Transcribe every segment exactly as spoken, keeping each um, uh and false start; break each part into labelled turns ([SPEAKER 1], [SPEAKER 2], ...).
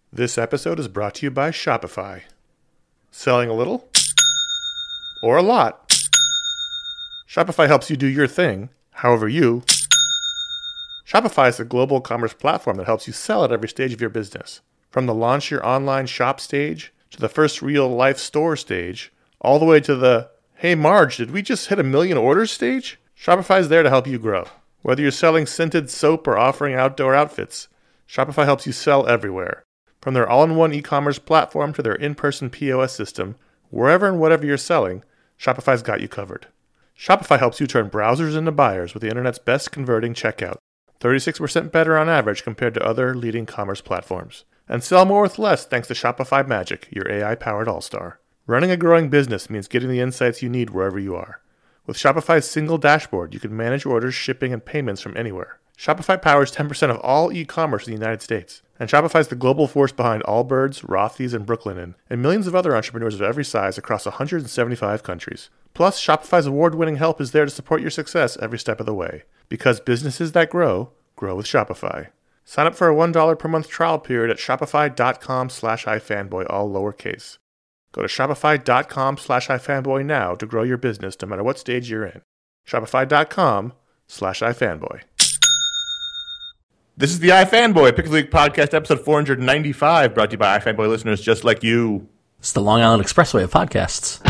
[SPEAKER 1] This episode is brought to you by Shopify. Selling a little? Or a lot? Shopify helps you do your thing, however you. Shopify is a global commerce platform that helps you sell at every stage of your business. From the launch your online shop stage, to the first real-life store stage, all the way to the, hey Marge, did we just hit a million orders stage? Shopify is there to help you grow. Whether you're selling scented soap or offering outdoor outfits, Shopify helps you sell everywhere. From their all-in-one e-commerce platform to their in-person P O S system, wherever and whatever you're selling, Shopify's got you covered. Shopify helps you turn browsers into buyers with the internet's best converting checkout, thirty-six percent better on average compared to other leading commerce platforms. And sell more with less thanks to Shopify Magic, your A I-powered all-star. Running a growing business means getting the insights you need wherever you are. With Shopify's single dashboard, you can manage orders, shipping, and payments from anywhere. Shopify powers ten percent of all e-commerce in the United States. And Shopify is the global force behind Allbirds, Rothy's, and Brooklinen, and millions of other entrepreneurs of every size across one hundred seventy-five countries. Plus, Shopify's award-winning help is there to support your success every step of the way. Because businesses that grow, grow with Shopify. Sign up for a one dollar per month trial period at shopify.com slash ifanboy, all lowercase. Go to shopify.com slash ifanboy now to grow your business no matter what stage you're in. Shopify.com slash ifanboy. This is the iFanboy Pick of the Week podcast, episode four ninety-five, brought to you by iFanboy listeners just like you.
[SPEAKER 2] It's the Long Island Expressway of podcasts.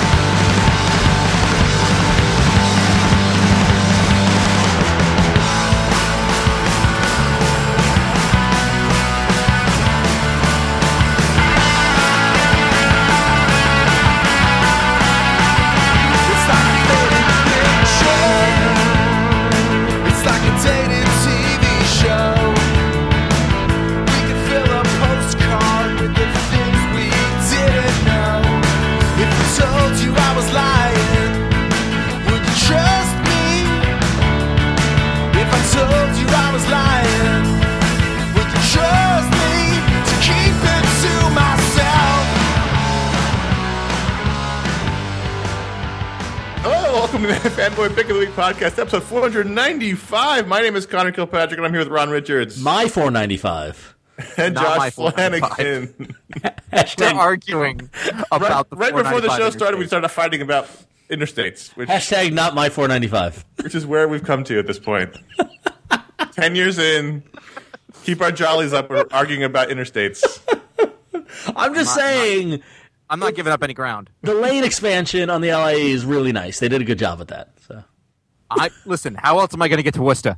[SPEAKER 1] Fanboy Pick of the Week podcast, episode four ninety-five. My name is Connor Kilpatrick, and I'm here with Ron Richards.
[SPEAKER 2] My four ninety-five.
[SPEAKER 1] And Josh Flanagan.
[SPEAKER 3] We're arguing about
[SPEAKER 1] right, the right before the show started, we started fighting about interstates. Which,
[SPEAKER 2] Hashtag not my four ninety-five.
[SPEAKER 1] Which is where we've come to at this point. Ten years in, keep our jollies up, we're arguing about interstates.
[SPEAKER 2] I'm just I'm saying...
[SPEAKER 3] Not, I'm not giving up any ground.
[SPEAKER 2] The lane expansion on the L A is really nice. They did a good job with that. So,
[SPEAKER 3] I listen. How else am I going to get to Worcester?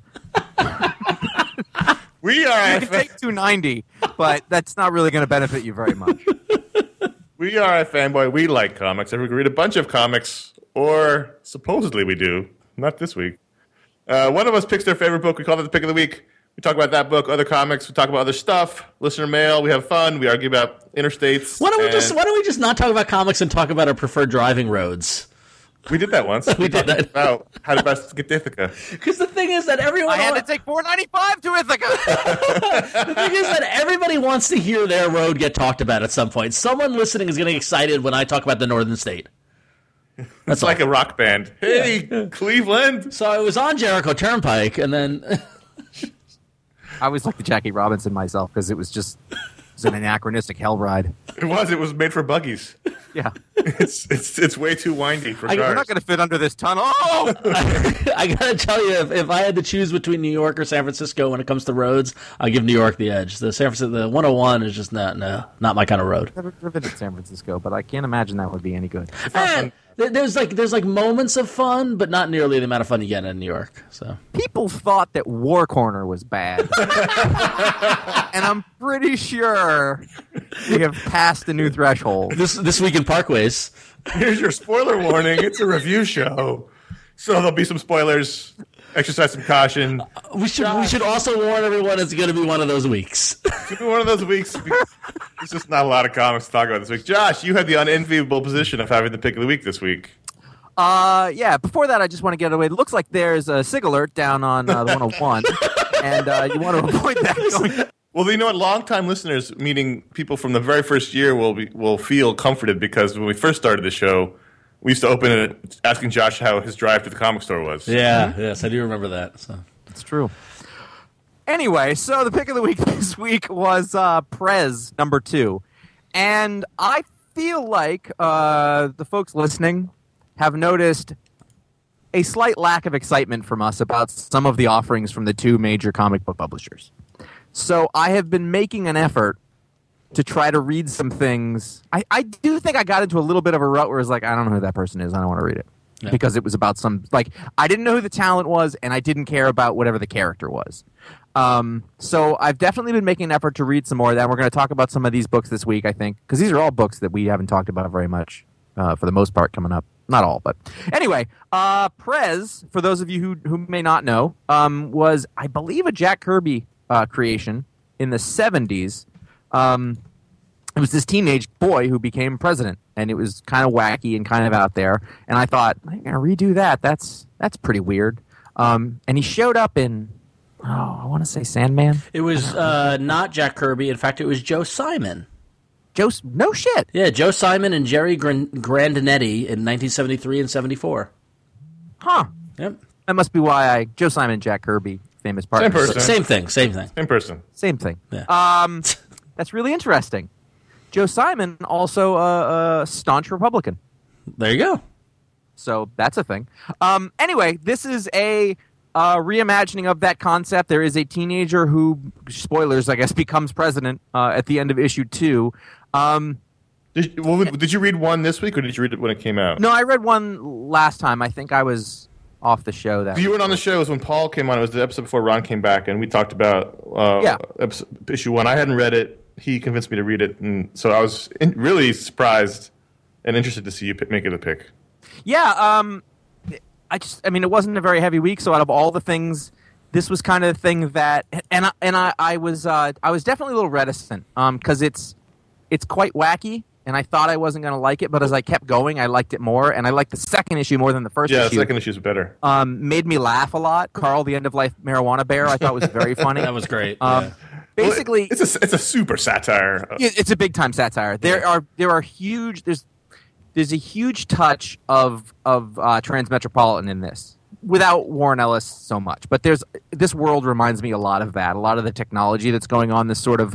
[SPEAKER 1] We are.
[SPEAKER 3] You can take two ninety, but that's not really going to benefit you very much.
[SPEAKER 1] We are a fanboy. We like comics. We read a bunch of comics, or supposedly we do. Not this week. Uh, one of us picks their favorite book. We call it the Pick of the Week. We talk about that book, other comics. We talk about other stuff, listener mail. We have fun. We argue about interstates.
[SPEAKER 2] Why don't we just Why don't we just not talk about comics and talk about our preferred driving roads?
[SPEAKER 1] We did that once.
[SPEAKER 2] we, we did that.
[SPEAKER 1] About how to best get to Ithaca.
[SPEAKER 2] Because the thing is that everyone...
[SPEAKER 3] I had to take four ninety-five to Ithaca.
[SPEAKER 2] The thing is that everybody wants to hear their road get talked about at some point. Someone listening is getting excited when I talk about the Northern State.
[SPEAKER 1] That's it's like a rock band. Hey, yeah. Cleveland.
[SPEAKER 2] So I was on Jericho Turnpike, and then...
[SPEAKER 3] I always like the Jackie Robinson myself because it was just it was an anachronistic hell ride.
[SPEAKER 1] It was. It was made for buggies.
[SPEAKER 3] Yeah.
[SPEAKER 1] It's it's it's way too windy for I, cars.
[SPEAKER 3] We're not going to fit under this tunnel.
[SPEAKER 2] Oh! I, I got to tell you, if, if I had to choose between New York or San Francisco when it comes to roads, I give New York the edge. The San Francisco, the one oh one is just not no, not my kind of road.
[SPEAKER 3] I've never driven to San Francisco, but I can't imagine that would be any good.
[SPEAKER 2] And there's like there's like moments of fun, but not nearly the amount of fun you get in New York. So
[SPEAKER 3] people thought that War Corner was bad, and I'm pretty sure we have passed a new threshold.
[SPEAKER 2] This this week in Parkways.
[SPEAKER 1] Here's your spoiler warning. It's a review show, so there'll be some spoilers. Exercise some caution.
[SPEAKER 2] Uh, we should Josh. we should also warn everyone it's going to be one of those weeks.
[SPEAKER 1] It's going to be one of those weeks. There's just not a lot of comics to talk about this week. Josh, you had the unenviable position of having the pick of the week this week.
[SPEAKER 3] Uh, yeah. Before that, I just want to get away. It looks like there's a sig alert down on uh, the one oh one, and uh, you want to avoid that going.
[SPEAKER 1] Well, you know what? Longtime listeners, meaning people from the very first year, will be, will feel comforted because when we first started the show, we used to open it asking Josh how his drive to the comic store was.
[SPEAKER 2] Yeah, mm-hmm. Yes, I do remember that. So
[SPEAKER 3] it's true. Anyway, so the pick of the week this week was uh, Prez number two. And I feel like uh, the folks listening have noticed a slight lack of excitement from us about some of the offerings from the two major comic book publishers. So I have been making an effort to try to read some things. I, I do think I got into a little bit of a rut where it's like, I don't know who that person is. I don't want to read it. Yeah. Because it was about some, like, I didn't know who the talent was, and I didn't care about whatever the character was. Um, so I've definitely been making an effort to read some more of that. We're going to talk about some of these books this week, I think, because these are all books that we haven't talked about very much, uh, for the most part, coming up. Not all, but anyway, uh, Prez, for those of you who, who may not know, um, was, I believe, a Jack Kirby uh, creation in the seventies. Um, it was this teenage boy who became president, and it was kind of wacky and kind of out there. And I thought, I'm going to redo that. That's that's pretty weird. Um, and he showed up in, oh, I want to say Sandman.
[SPEAKER 2] It was uh, not Jack Kirby. In fact, it was Joe Simon.
[SPEAKER 3] Joe, no shit.
[SPEAKER 2] Yeah, Joe Simon and Jerry Gran- Grandinetti in nineteen seventy-three and seventy-four.
[SPEAKER 3] Huh.
[SPEAKER 2] Yep.
[SPEAKER 3] That must be why I, Joe Simon and Jack Kirby, famous partners.
[SPEAKER 1] Same person.
[SPEAKER 2] S- same thing, same thing.
[SPEAKER 1] In person.
[SPEAKER 3] Same thing.
[SPEAKER 2] Yeah.
[SPEAKER 3] Um, that's really interesting. Joe Simon, also a, a staunch Republican.
[SPEAKER 2] There you go.
[SPEAKER 3] So that's a thing. Um, anyway, this is a uh, reimagining of that concept. There is a teenager who, spoilers, I guess, becomes president uh, at the end of issue two. Um,
[SPEAKER 1] Did, well, did you read one this week, or did you read it when it came out?
[SPEAKER 3] no, I read one last time. I think I was off the show. That
[SPEAKER 1] You weren't on the show. It was when Paul came on. It was the episode before Ron came back, and we talked about uh,
[SPEAKER 3] Yeah.
[SPEAKER 1] episode, issue one. I hadn't read it. He convinced me to read it, and so I was in, really surprised and interested to see you pick, make it a pick.
[SPEAKER 3] Yeah, um, I just, I mean, it wasn't a very heavy week, so out of all the things, this was kind of the thing that, and I, and I, I was, uh, I was definitely a little reticent, um, because it's, it's quite wacky, and I thought I wasn't going to like it, but as I kept going, I liked it more, and I liked the second issue more than the first
[SPEAKER 1] Yeah,
[SPEAKER 3] issue.
[SPEAKER 1] the second issue is better.
[SPEAKER 3] Um, made me laugh a lot. Carl, the end-of-life marijuana bear, I thought was very funny.
[SPEAKER 2] That was great.
[SPEAKER 3] Um,
[SPEAKER 2] yeah.
[SPEAKER 3] Basically,
[SPEAKER 1] Well, it's a it's a super satire.
[SPEAKER 3] it- it's a big time satire. There
[SPEAKER 1] Yeah.
[SPEAKER 3] are there are huge there's there's a huge touch of of uh, Transmetropolitan in this, without Warren Ellis so much. But there's this world reminds me a lot of that. A lot of the technology that's going on, this sort of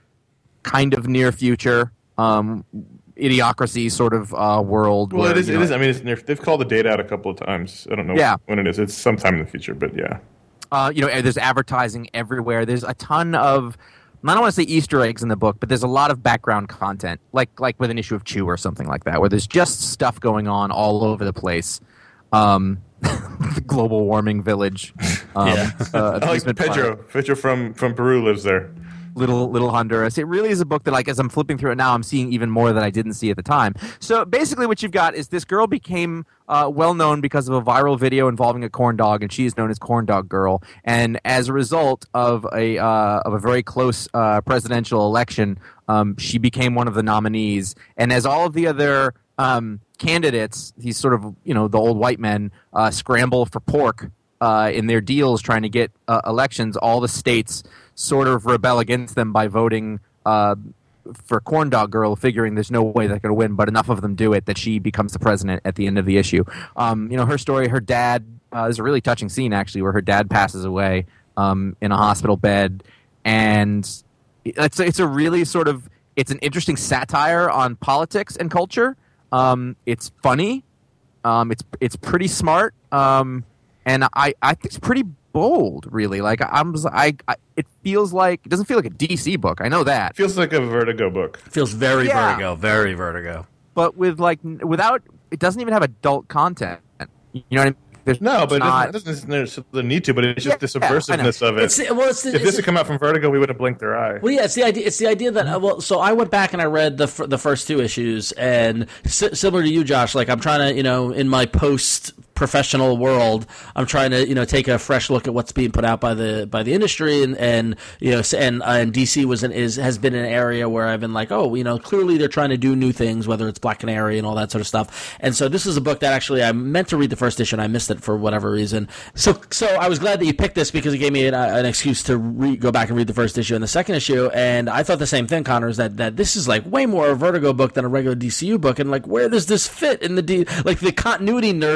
[SPEAKER 3] kind of near future um, idiocracy sort of uh, world.
[SPEAKER 1] Well,
[SPEAKER 3] where,
[SPEAKER 1] it is.
[SPEAKER 3] you
[SPEAKER 1] It
[SPEAKER 3] know,
[SPEAKER 1] is. I mean, it's, they've called the date out a couple of times. I don't know
[SPEAKER 3] Yeah.
[SPEAKER 1] when it is. It's sometime in the future, but yeah.
[SPEAKER 3] Uh, you know, there's advertising everywhere. There's a ton of, I don't want to say Easter eggs in the book, but there's a lot of background content, like like with an issue of Chew or something like that, where there's just stuff going on all over the place. Um, the global warming village. Um,
[SPEAKER 2] Yeah.
[SPEAKER 3] uh,
[SPEAKER 1] I like
[SPEAKER 3] amusement
[SPEAKER 1] Pedro.
[SPEAKER 3] park.
[SPEAKER 1] Pedro from, from Peru lives there.
[SPEAKER 3] Little Little Honduras. It really is a book that, like, as I'm flipping through it now, I'm seeing even more that I didn't see at the time. So basically, what you've got is this girl became uh, well known because of a viral video involving a corn dog, and she is known as Corn Dog Girl. And as a result of a uh, of a very close uh, presidential election, um, she became one of the nominees. And as all of the other um, candidates, these sort of, you know, the old white men uh, scramble for pork uh, in their deals trying to get uh, elections, all the states sort of rebel against them by voting uh, for Corn Dog Girl, figuring there's no way they're going to win, but enough of them do it that she becomes the president at the end of the issue. Um, you know, her story, her dad, uh, there's a really touching scene, actually, where her dad passes away um, in a hospital bed, and it's, it's a really sort of, it's an interesting satire on politics and culture. Um, it's funny. Um, it's it's pretty smart. Um, and I, I think it's pretty bold, really. Like I'm, I, I, it feels like it doesn't feel like a D C book. I know that,
[SPEAKER 1] Feels like a Vertigo book.
[SPEAKER 2] Feels very
[SPEAKER 3] Yeah.
[SPEAKER 2] Vertigo, very Vertigo.
[SPEAKER 3] but with like n- without, it doesn't even have adult content. You know what I mean? There's
[SPEAKER 1] No, but
[SPEAKER 3] not,
[SPEAKER 1] it doesn't, it doesn't necessarily need to, but it's just the
[SPEAKER 3] Yeah, I know.
[SPEAKER 1] subversiveness of it.
[SPEAKER 2] It's well, it's,
[SPEAKER 1] If
[SPEAKER 2] it's,
[SPEAKER 1] this had come out from Vertigo, we would have blinked their eye.
[SPEAKER 2] Well, yeah, it's the idea. It's the idea that uh, well, so I went back and I read the f- the first two issues, and si- similar to you, Josh, like I'm trying to, you know, in my post professional world, I'm trying to, you know, take a fresh look at what's being put out by the by the industry, and, and you know, s- and uh, and D C was an, is has been an area where I've been like, oh, you know, clearly they're trying to do new things, whether it's Black Canary and all that sort of stuff. And so this is a book that actually I meant to read the first issue, and I missed it for whatever reason. So so I was glad that you picked this because it gave me an, uh, an excuse to re- go back and read the first issue and the second issue. And I thought the same thing, Connor, is that, that this is like way more a Vertigo book than a regular D C U book. And like, where does this fit in the D? Like the continuity nerd me wants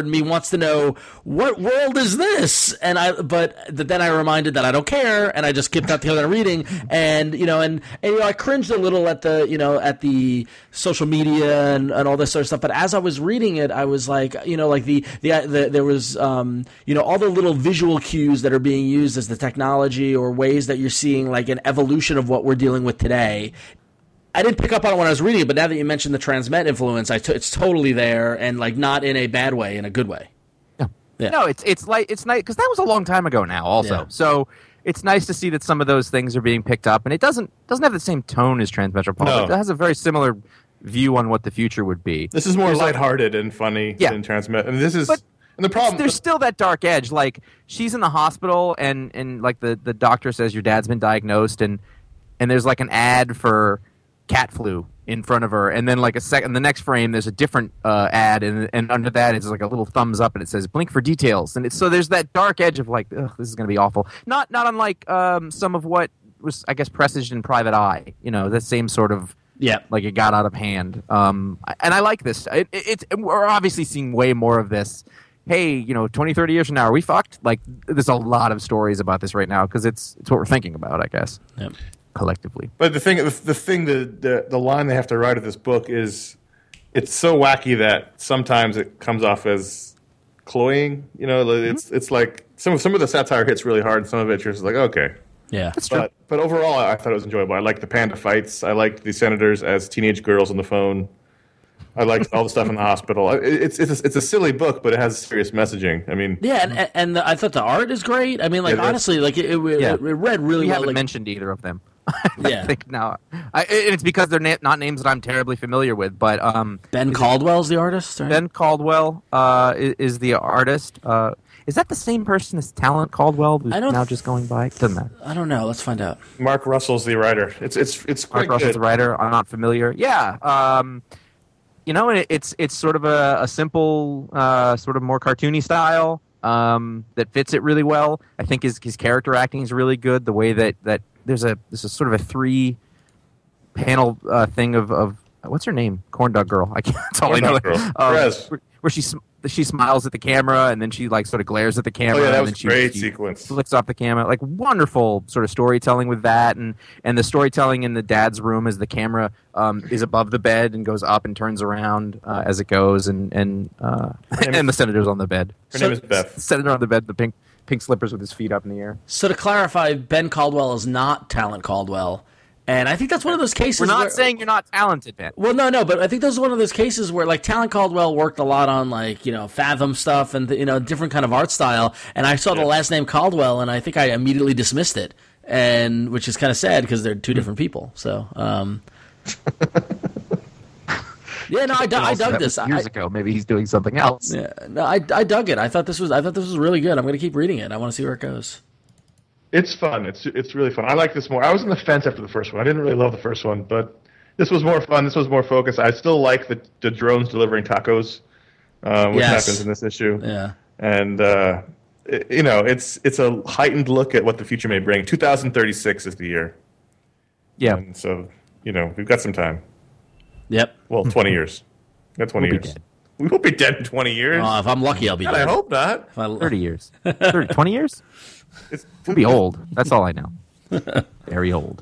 [SPEAKER 2] wants to know what world is this, and I but then I reminded that I don't care, and I just skipped out the other reading, and you know, and, and you know, I cringed a little at the you know at the social media and, and all this sort of stuff. But as I was reading it, I was like, you know, like the the, the there was um, you know all the little visual cues that are being used as the technology or ways that you're seeing like an evolution of what we're dealing with today. I didn't pick up on it when I was reading it, but now that you mentioned the Transmet influence, I t- it's totally there, and like not in a bad way, in a good way.
[SPEAKER 3] No,
[SPEAKER 2] Yeah.
[SPEAKER 3] no, it's it's like it's nice because that was a long time ago now. Also,
[SPEAKER 2] Yeah.
[SPEAKER 3] so it's nice to see that some of those things are being picked up, and it doesn't doesn't have the same tone as Transmetropolitan.
[SPEAKER 1] No.
[SPEAKER 3] It has a very similar view on what the future would be.
[SPEAKER 1] This is more
[SPEAKER 3] There's like-
[SPEAKER 1] lighthearted and funny
[SPEAKER 3] Yeah.
[SPEAKER 1] than Transmet. And this is
[SPEAKER 3] But
[SPEAKER 1] and the problem.
[SPEAKER 3] There's still that dark edge. Like she's in the hospital, and and like the the doctor says your dad's been diagnosed, and and there's like an ad for cat flu in front of her, and then like a second, the next frame, there's a different uh, ad, and and under that it's like a little thumbs up, and it says "blink for details," and it's so there's that dark edge of like, ugh, this is going to be awful. Not not unlike um, some of what was, I guess, presaged in Private Eye. You know, the same sort of
[SPEAKER 2] Yeah.
[SPEAKER 3] like it got out of hand. Um, and I like this. It, it, it's we're obviously seeing way more of this. Hey, you know, twenty, thirty years from now, are we fucked? Like, there's a lot of stories about this right now because it's it's what we're thinking about, I guess.
[SPEAKER 2] Yep.
[SPEAKER 3] Collectively.
[SPEAKER 1] But the thing, the, the thing, the, the the line they have to write of this book is, it's so wacky that sometimes it comes off as cloying. You know, it's mm-hmm. it's like some of some of the satire hits really hard, and some of it you're just like, okay.
[SPEAKER 2] Yeah,
[SPEAKER 3] that's true.
[SPEAKER 1] But but overall, I thought it was enjoyable. I liked the panda fights. I liked the senators as teenage girls on the phone. I liked all the stuff in the hospital. It, it's it's a, it's a silly book, but it has serious messaging. I mean,
[SPEAKER 2] yeah, and and the, I thought the art is great. I mean, like
[SPEAKER 1] It is.
[SPEAKER 2] honestly, like it, it,
[SPEAKER 3] Yeah.
[SPEAKER 2] it read really
[SPEAKER 3] We
[SPEAKER 2] well.
[SPEAKER 3] haven't
[SPEAKER 2] Like,
[SPEAKER 3] mentioned either of them.
[SPEAKER 2] Yeah.
[SPEAKER 3] I think now, I, and it's because they're na- not names that I'm terribly familiar with. But um,
[SPEAKER 2] Ben Caldwell's the artist. Right?
[SPEAKER 3] Ben Caldwell uh, is, is the artist. Uh, is that the same person as Talent Caldwell, who's
[SPEAKER 2] I don't
[SPEAKER 3] now
[SPEAKER 2] th-
[SPEAKER 3] just going by? Doesn't matter.
[SPEAKER 2] I don't know. Let's find out.
[SPEAKER 1] Mark Russell's the writer. It's it's it's quite
[SPEAKER 3] Mark Russell's
[SPEAKER 1] good.
[SPEAKER 3] the writer. I'm not familiar. Yeah. Um, you know, it, it's it's sort of a, a simple, uh, sort of more cartoony style um, that fits it really well. I think his his character acting is really good. The way that, that there's a there's a sort of a three panel uh, thing of, of what's her name? Corn Dog Girl. I can't. That's all
[SPEAKER 1] Corn
[SPEAKER 3] I know.
[SPEAKER 1] Dog Girl.
[SPEAKER 3] Um,
[SPEAKER 1] Perez.
[SPEAKER 3] where, where she sm- she smiles at the camera and then she like sort of glares at the camera.
[SPEAKER 1] Oh yeah, that
[SPEAKER 3] and
[SPEAKER 1] was
[SPEAKER 3] then she,
[SPEAKER 1] great
[SPEAKER 3] she
[SPEAKER 1] sequence.
[SPEAKER 3] flicks off the camera. Like wonderful sort of storytelling with that, and and the storytelling in the dad's room as the camera um, is above the bed and goes up and turns around uh, as it goes, and and uh,
[SPEAKER 1] name
[SPEAKER 3] and
[SPEAKER 1] is-
[SPEAKER 3] the senator's on the bed.
[SPEAKER 1] Her name is Beth.
[SPEAKER 3] The senator on the bed, the pink pink slippers with his feet up in the air.
[SPEAKER 2] So to clarify, Ben Caldwell is not Talent Caldwell, and I think that's one of those cases.
[SPEAKER 3] We're not
[SPEAKER 2] where,
[SPEAKER 3] saying you're not talented, Ben.
[SPEAKER 2] Well, no, no, but I think those are one of those cases where, like, Talent Caldwell worked a lot on, like, you know, Fathom stuff and, you know, different kind of art style. And I saw the
[SPEAKER 1] Yeah.
[SPEAKER 2] last name Caldwell, and I think I immediately dismissed it, and which is kind of sad because they're two different people. So, um, yeah, no, I, dug- I
[SPEAKER 3] Also,
[SPEAKER 2] dug
[SPEAKER 3] that
[SPEAKER 2] this.
[SPEAKER 3] was years
[SPEAKER 2] I,
[SPEAKER 3] ago, maybe he's doing something else.
[SPEAKER 2] yeah, no, I, I dug it. I thought this was, I thought this was really good. I'm going to keep reading it. I want to see where it goes.
[SPEAKER 1] It's fun. It's it's really fun. I like this more. I was on the fence after the first one. I didn't really love the first one, but this was more fun. This was more focused. I still like the the drones delivering tacos, uh, which
[SPEAKER 2] Yes.
[SPEAKER 1] happens in this issue.
[SPEAKER 2] Yeah.
[SPEAKER 1] And uh, it- you know, it's it's a heightened look at what the future may bring. two thousand thirty-six is the year,
[SPEAKER 3] Yeah,
[SPEAKER 1] and so you know we've got some time.
[SPEAKER 2] Yep.
[SPEAKER 1] Well, twenty years. We got twenty
[SPEAKER 3] We'll be
[SPEAKER 1] years.
[SPEAKER 3] dead.
[SPEAKER 1] We won't be dead in twenty years.
[SPEAKER 2] Uh, if I'm lucky, I'll be
[SPEAKER 1] God, I
[SPEAKER 2] dead.
[SPEAKER 1] hope not.
[SPEAKER 2] If I-
[SPEAKER 3] thirty years, thirty, twenty years.
[SPEAKER 1] It's,
[SPEAKER 3] We'll be old. That's all I know. Very old.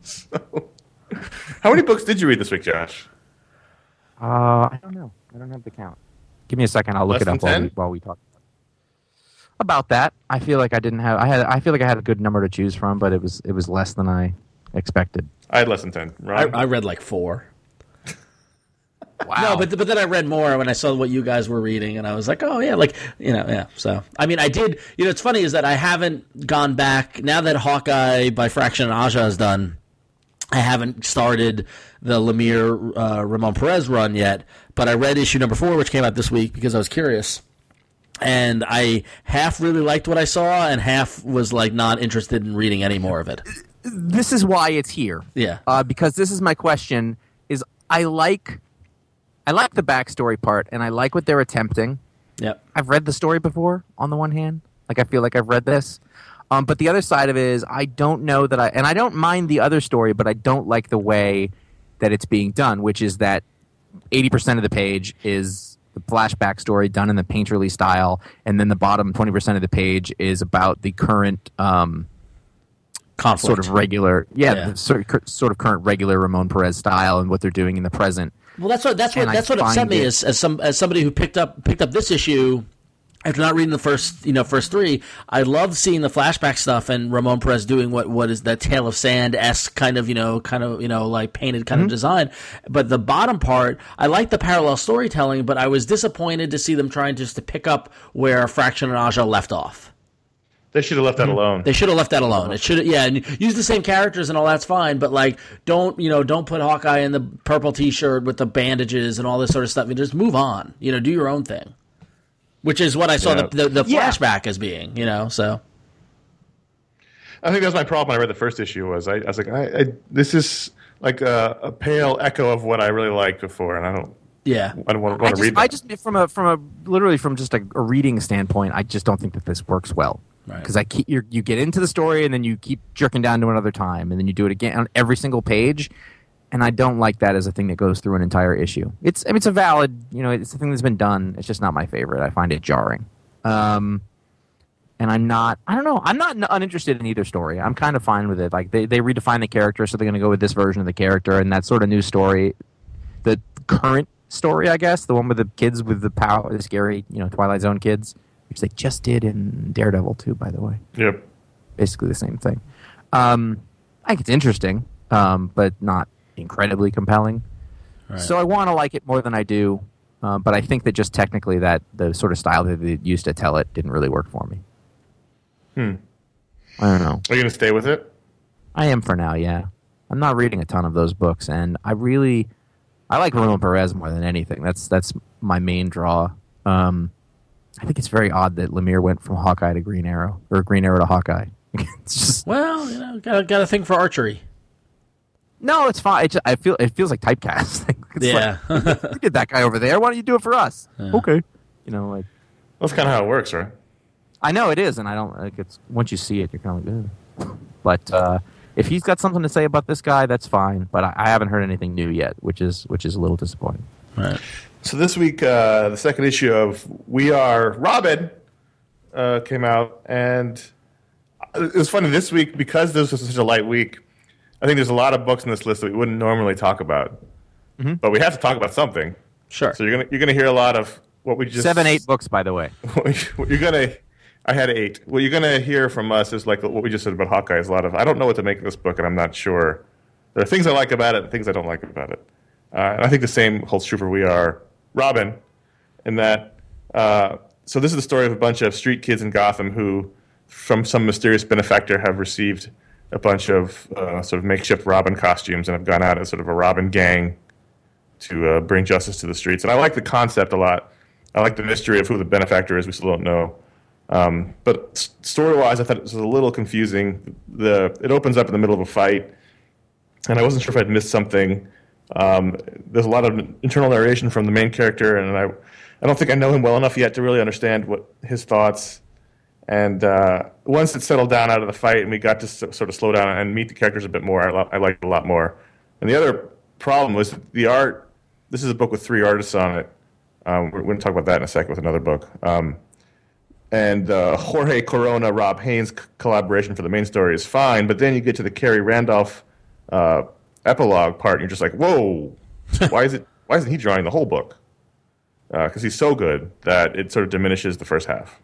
[SPEAKER 1] how many books did you read this week, Josh?
[SPEAKER 3] Uh, I don't know. I don't have the count. Give me a second. I'll look
[SPEAKER 1] Less
[SPEAKER 3] it up
[SPEAKER 1] than
[SPEAKER 3] while
[SPEAKER 1] ten?
[SPEAKER 3] we, while we talk. About that, I feel like I didn't have. I had. I feel like I had a good number to choose from, but it was it was less than I expected.
[SPEAKER 1] I had less than ten.
[SPEAKER 2] I,
[SPEAKER 1] Ron?
[SPEAKER 2] I read like four.
[SPEAKER 3] Wow.
[SPEAKER 2] No, but but then I read more when I saw what you guys were reading, and I was like, oh yeah, like you know, yeah. So I mean, I did. You know, it's funny is that I haven't gone back now that Hawkeye by Fraction and Aja is done. I haven't started the Lemire uh, Ramon Perez run yet, but I read issue number four, which came out this week because I was curious, and I half really liked what I saw, and half was like not interested in reading any more of it.
[SPEAKER 3] this is why it's here.
[SPEAKER 2] Yeah.
[SPEAKER 3] Uh, because this is my question: is I like, I like the backstory part, and I like what they're attempting.
[SPEAKER 2] Yep.
[SPEAKER 3] I've read the story before. On the one hand, like I feel like I've read this, um, but the other side of it is I don't know that I, and I don't mind the other story, but I don't like the way that it's being done, which is that eighty percent of the page is the flashback story done in the painterly style, and then the bottom twenty percent of the page is about the current um,
[SPEAKER 2] conflict,
[SPEAKER 3] sort of regular, yeah,
[SPEAKER 2] Yeah.
[SPEAKER 3] The sort of, sort of current regular Ramon Perez style and what they're doing in the present.
[SPEAKER 2] Well, that's what that's what
[SPEAKER 3] And I
[SPEAKER 2] that's what upset
[SPEAKER 3] find
[SPEAKER 2] me
[SPEAKER 3] it-
[SPEAKER 2] as as some as somebody who picked up picked up this issue after not reading the first you know first three. I loved seeing the flashback stuff and Ramon Perez doing what what is that Tale of Sand esque kind of you know kind of you know like painted kind
[SPEAKER 3] Mm-hmm.
[SPEAKER 2] of design. But the bottom part, I like the parallel storytelling, but I was disappointed to see them trying just to pick up where Fraction and Aja left off.
[SPEAKER 1] They should have left that alone.
[SPEAKER 2] They should have left that alone. It should, yeah, and use the same characters and all that's fine, but like, don't you know, don't put Hawkeye in the purple T-shirt with the bandages and all this sort of stuff. And just move on. You know, do your own thing, which is what I saw
[SPEAKER 1] Yeah.
[SPEAKER 2] the the, the
[SPEAKER 3] Yeah.
[SPEAKER 2] flashback as being. You know, so
[SPEAKER 1] I think that was my problem when I read the first issue. Was I, I was like, I, I, this is like a, a pale echo of what I really liked before, and I don't,
[SPEAKER 2] yeah,
[SPEAKER 1] I don't want,
[SPEAKER 3] I
[SPEAKER 1] want to
[SPEAKER 3] just,
[SPEAKER 1] read.
[SPEAKER 3] I
[SPEAKER 1] that.
[SPEAKER 3] just from a from a literally from just a, a reading standpoint, I just don't think that this works well.
[SPEAKER 2] Right.
[SPEAKER 3] Because I keep you you get into the story and then you keep jerking down to another time and then you do it again on every single page, and I don't like that as a thing that goes through an entire issue. It's I mean, it's a valid, you know, it's a thing that's been done. It's just not my favorite. I find it jarring. Um, and I'm not I don't know I'm not uninterested in either story. I'm kind of fine with it. Like they they redefine the character, so they're going to go with this version of the character, and that sort of new story, the current story, I guess, the one with the kids with the power, the scary, you know, Twilight Zone kids, which they just did in Daredevil too, by the way.
[SPEAKER 1] Yep.
[SPEAKER 3] Basically the same thing. Um, I think it's interesting, um, but not incredibly compelling.
[SPEAKER 2] Right.
[SPEAKER 3] So I want to like it more than I do, uh, but I think that just technically that the sort of style that they used to tell it didn't really work for me.
[SPEAKER 1] Hmm.
[SPEAKER 3] I don't know.
[SPEAKER 1] Are you going to stay with it?
[SPEAKER 3] I am for now, yeah. I'm not reading a ton of those books, and I really I like Ramon Perez more than anything. That's that's my main draw. Um, I think it's very odd that Lemire went from Hawkeye to Green Arrow, or Green Arrow to Hawkeye. It's just
[SPEAKER 2] well, you know, got got a thing for archery.
[SPEAKER 3] no, it's fine. It just, I feel it feels like typecast. It's
[SPEAKER 2] Yeah,
[SPEAKER 3] like, we did that guy over there. Why don't you do it for us? Okay, you know, like
[SPEAKER 1] That's kind of how it works, right?
[SPEAKER 3] I know it is, and I don't. Like, it's once you see it, you're kind of like, ugh. But uh, if he's got something to say about this guy, that's fine. But I, I haven't heard anything new yet, which is which is a little disappointing.
[SPEAKER 2] right.
[SPEAKER 1] So this week, uh, the second issue of We Are Robin uh, came out, and it was funny this week because this was such a light week. I think there's a lot of books on this list that we wouldn't normally talk about,
[SPEAKER 3] Mm-hmm.
[SPEAKER 1] but we have to talk about something.
[SPEAKER 2] Sure.
[SPEAKER 1] So you're gonna you're gonna hear a lot of what we just
[SPEAKER 3] Seven, eight books, by the way.
[SPEAKER 1] what you're gonna. I had eight. What you're gonna hear from us is like what we just said about Hawkeye. Is a lot of I don't know what to make of this book, and I'm not sure. There are things I like about it, and things I don't like about it. Uh, and I think the same holds true for We Are Robin, in that. Uh, so this is the story of a bunch of street kids in Gotham who, from some mysterious benefactor, have received a bunch of uh, sort of makeshift Robin costumes and have gone out as sort of a Robin gang to uh, bring justice to the streets. And I like the concept a lot. I like the mystery of who the benefactor is. We still don't know. Um, but s- story-wise, I thought it was a little confusing. The it opens up in the middle of a fight, and I wasn't sure if I'd missed something. Um, there's a lot of internal narration from the main character, and I, I don't think I know him well enough yet to really understand what his thoughts. And uh, once it settled down out of the fight, and we got to s- sort of slow down and meet the characters a bit more, I, lo- I liked it a lot more. And the other problem was the art. This is a book with three artists on it. Um, we're going to talk about that in a second with another book. Um, and uh, Jorge Corona, Rob Haynes c- collaboration for the main story is fine, but then you get to the Carrie Randolph uh, epilogue part, and you're just like, whoa, why is it? Why isn't he drawing the whole book? Because uh, he's so good that it sort of diminishes the first half.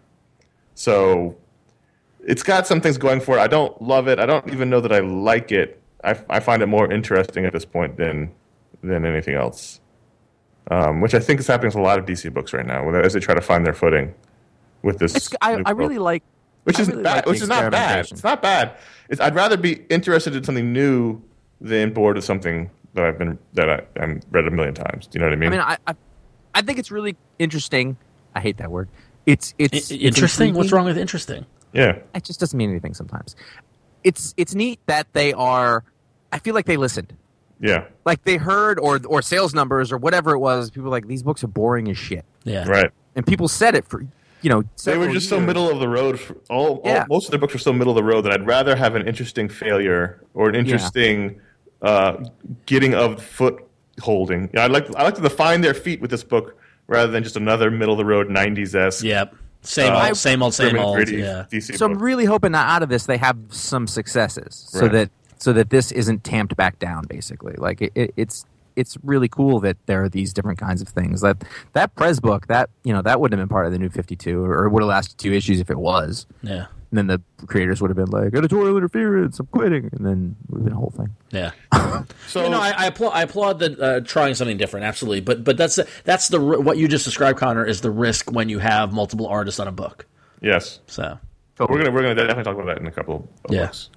[SPEAKER 1] So it's got some things going for it. I don't love it. I don't even know that I like it. I, I find it more interesting at this point than than anything else, um, which I think is happening with a lot of D C books right now as they try to find their footing with this.
[SPEAKER 3] It's, I,
[SPEAKER 1] new
[SPEAKER 3] I
[SPEAKER 1] book.
[SPEAKER 3] really like.
[SPEAKER 1] Which
[SPEAKER 3] I
[SPEAKER 1] is
[SPEAKER 3] really
[SPEAKER 1] bad.
[SPEAKER 3] like the
[SPEAKER 1] which is not bad.
[SPEAKER 3] experimentation.
[SPEAKER 1] It's not bad. It's, I'd rather be interested in something new than bored with something that I've been that I, I'm read a million times. Do you know what I mean?
[SPEAKER 3] I mean, I, I, I think it's really interesting. I hate that word. It's it's,
[SPEAKER 2] I-
[SPEAKER 3] it's
[SPEAKER 2] interesting. What's
[SPEAKER 3] intriguing.
[SPEAKER 2] wrong with interesting?
[SPEAKER 1] yeah.
[SPEAKER 3] It just doesn't mean anything sometimes. It's it's neat that they are. I feel like they listened.
[SPEAKER 1] Yeah.
[SPEAKER 3] Like they heard or or sales numbers or whatever it was. People were like, these books are boring as shit,
[SPEAKER 2] Yeah.
[SPEAKER 1] Right.
[SPEAKER 3] and people said it for you know.
[SPEAKER 1] They were
[SPEAKER 3] several
[SPEAKER 1] just so
[SPEAKER 3] years.
[SPEAKER 1] middle of the road. For all,
[SPEAKER 3] Yeah.
[SPEAKER 1] all most of their books were so middle of the road that I'd rather have an interesting failure or an interesting uh, getting of foot holding. Yeah, I'd like I'd like to find their feet with this book rather than just another middle of the road nineties esque.
[SPEAKER 2] Yep. Same
[SPEAKER 1] Uh,
[SPEAKER 2] old, same old, same
[SPEAKER 1] grim and
[SPEAKER 2] old.
[SPEAKER 1] gritty
[SPEAKER 2] Yeah.
[SPEAKER 1] D C
[SPEAKER 3] So I'm
[SPEAKER 1] book.
[SPEAKER 3] really hoping that out of this they have some successes, so
[SPEAKER 1] Right.
[SPEAKER 3] that so that this isn't tamped back down. Basically, like it, it, it's it's really cool that there are these different kinds of things. That that Prez book, that you know, that wouldn't have been part of the New fifty-two, or, or would have lasted two issues if it was.
[SPEAKER 2] Yeah.
[SPEAKER 3] And then the creators would have been like, editorial interference, I'm quitting, and then it would have been a whole thing.
[SPEAKER 2] Yeah.
[SPEAKER 1] So
[SPEAKER 2] you know, I, I applaud, I applaud the uh, trying something different, absolutely. But but that's that's the ri- what you just described, Connor, is the risk when you have multiple artists on a book.
[SPEAKER 1] yes,
[SPEAKER 2] So
[SPEAKER 1] we're gonna we're gonna definitely talk about that in a couple of
[SPEAKER 2] Yeah.
[SPEAKER 1] books.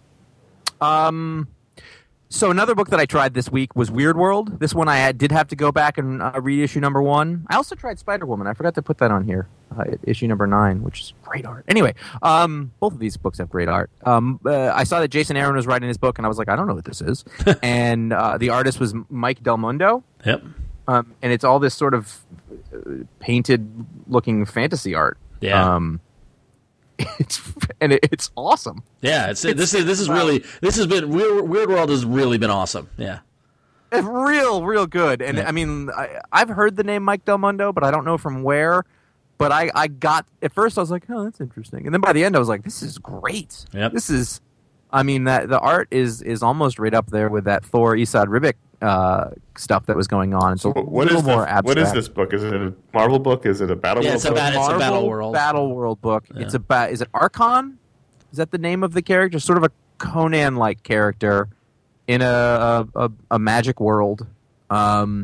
[SPEAKER 3] So another book that I tried this week was Weird World. This one I had, did have to go back and uh, read issue number one. I also tried Spider Woman. I forgot to put that on here. Uh, issue number nine, which is great art. Anyway, um, both of these books have great art. Um, uh, I saw that Jason Aaron was writing his book, and I was like, I don't know what this is. and uh, the artist was Mike Del Mundo.
[SPEAKER 2] yep.
[SPEAKER 3] Um, and it's all this sort of uh, painted-looking fantasy art.
[SPEAKER 2] Yeah.
[SPEAKER 3] Um, it's and it, it's awesome.
[SPEAKER 2] Yeah, it's, this is this is really this has been Weird, Weird World has really been awesome. Yeah.
[SPEAKER 3] It's real, real good. And
[SPEAKER 2] Yeah.
[SPEAKER 3] I mean, I, I've heard the name Mike Del Mundo, but I don't know from where. But I, I got at first I was like, oh, that's interesting, and then by the end I was like, this is great.
[SPEAKER 2] Yep.
[SPEAKER 3] This is, I mean, that the art is is almost right up there with that Thor Esad Ribic uh, stuff that was going on. It's a
[SPEAKER 1] What- what
[SPEAKER 3] little
[SPEAKER 1] is
[SPEAKER 3] more
[SPEAKER 1] the,
[SPEAKER 3] abstract.
[SPEAKER 1] what is this book? Is it a Marvel book? Is it a Battle
[SPEAKER 2] Yeah,
[SPEAKER 1] World
[SPEAKER 2] it's a
[SPEAKER 1] book?
[SPEAKER 2] bat-
[SPEAKER 3] Marvel
[SPEAKER 2] Battle World.
[SPEAKER 3] Battle World book.
[SPEAKER 2] Yeah.
[SPEAKER 3] It's about is it Archon? Is that the name of the character? Sort of a Conan-like character in a a, a, a magic world. Um,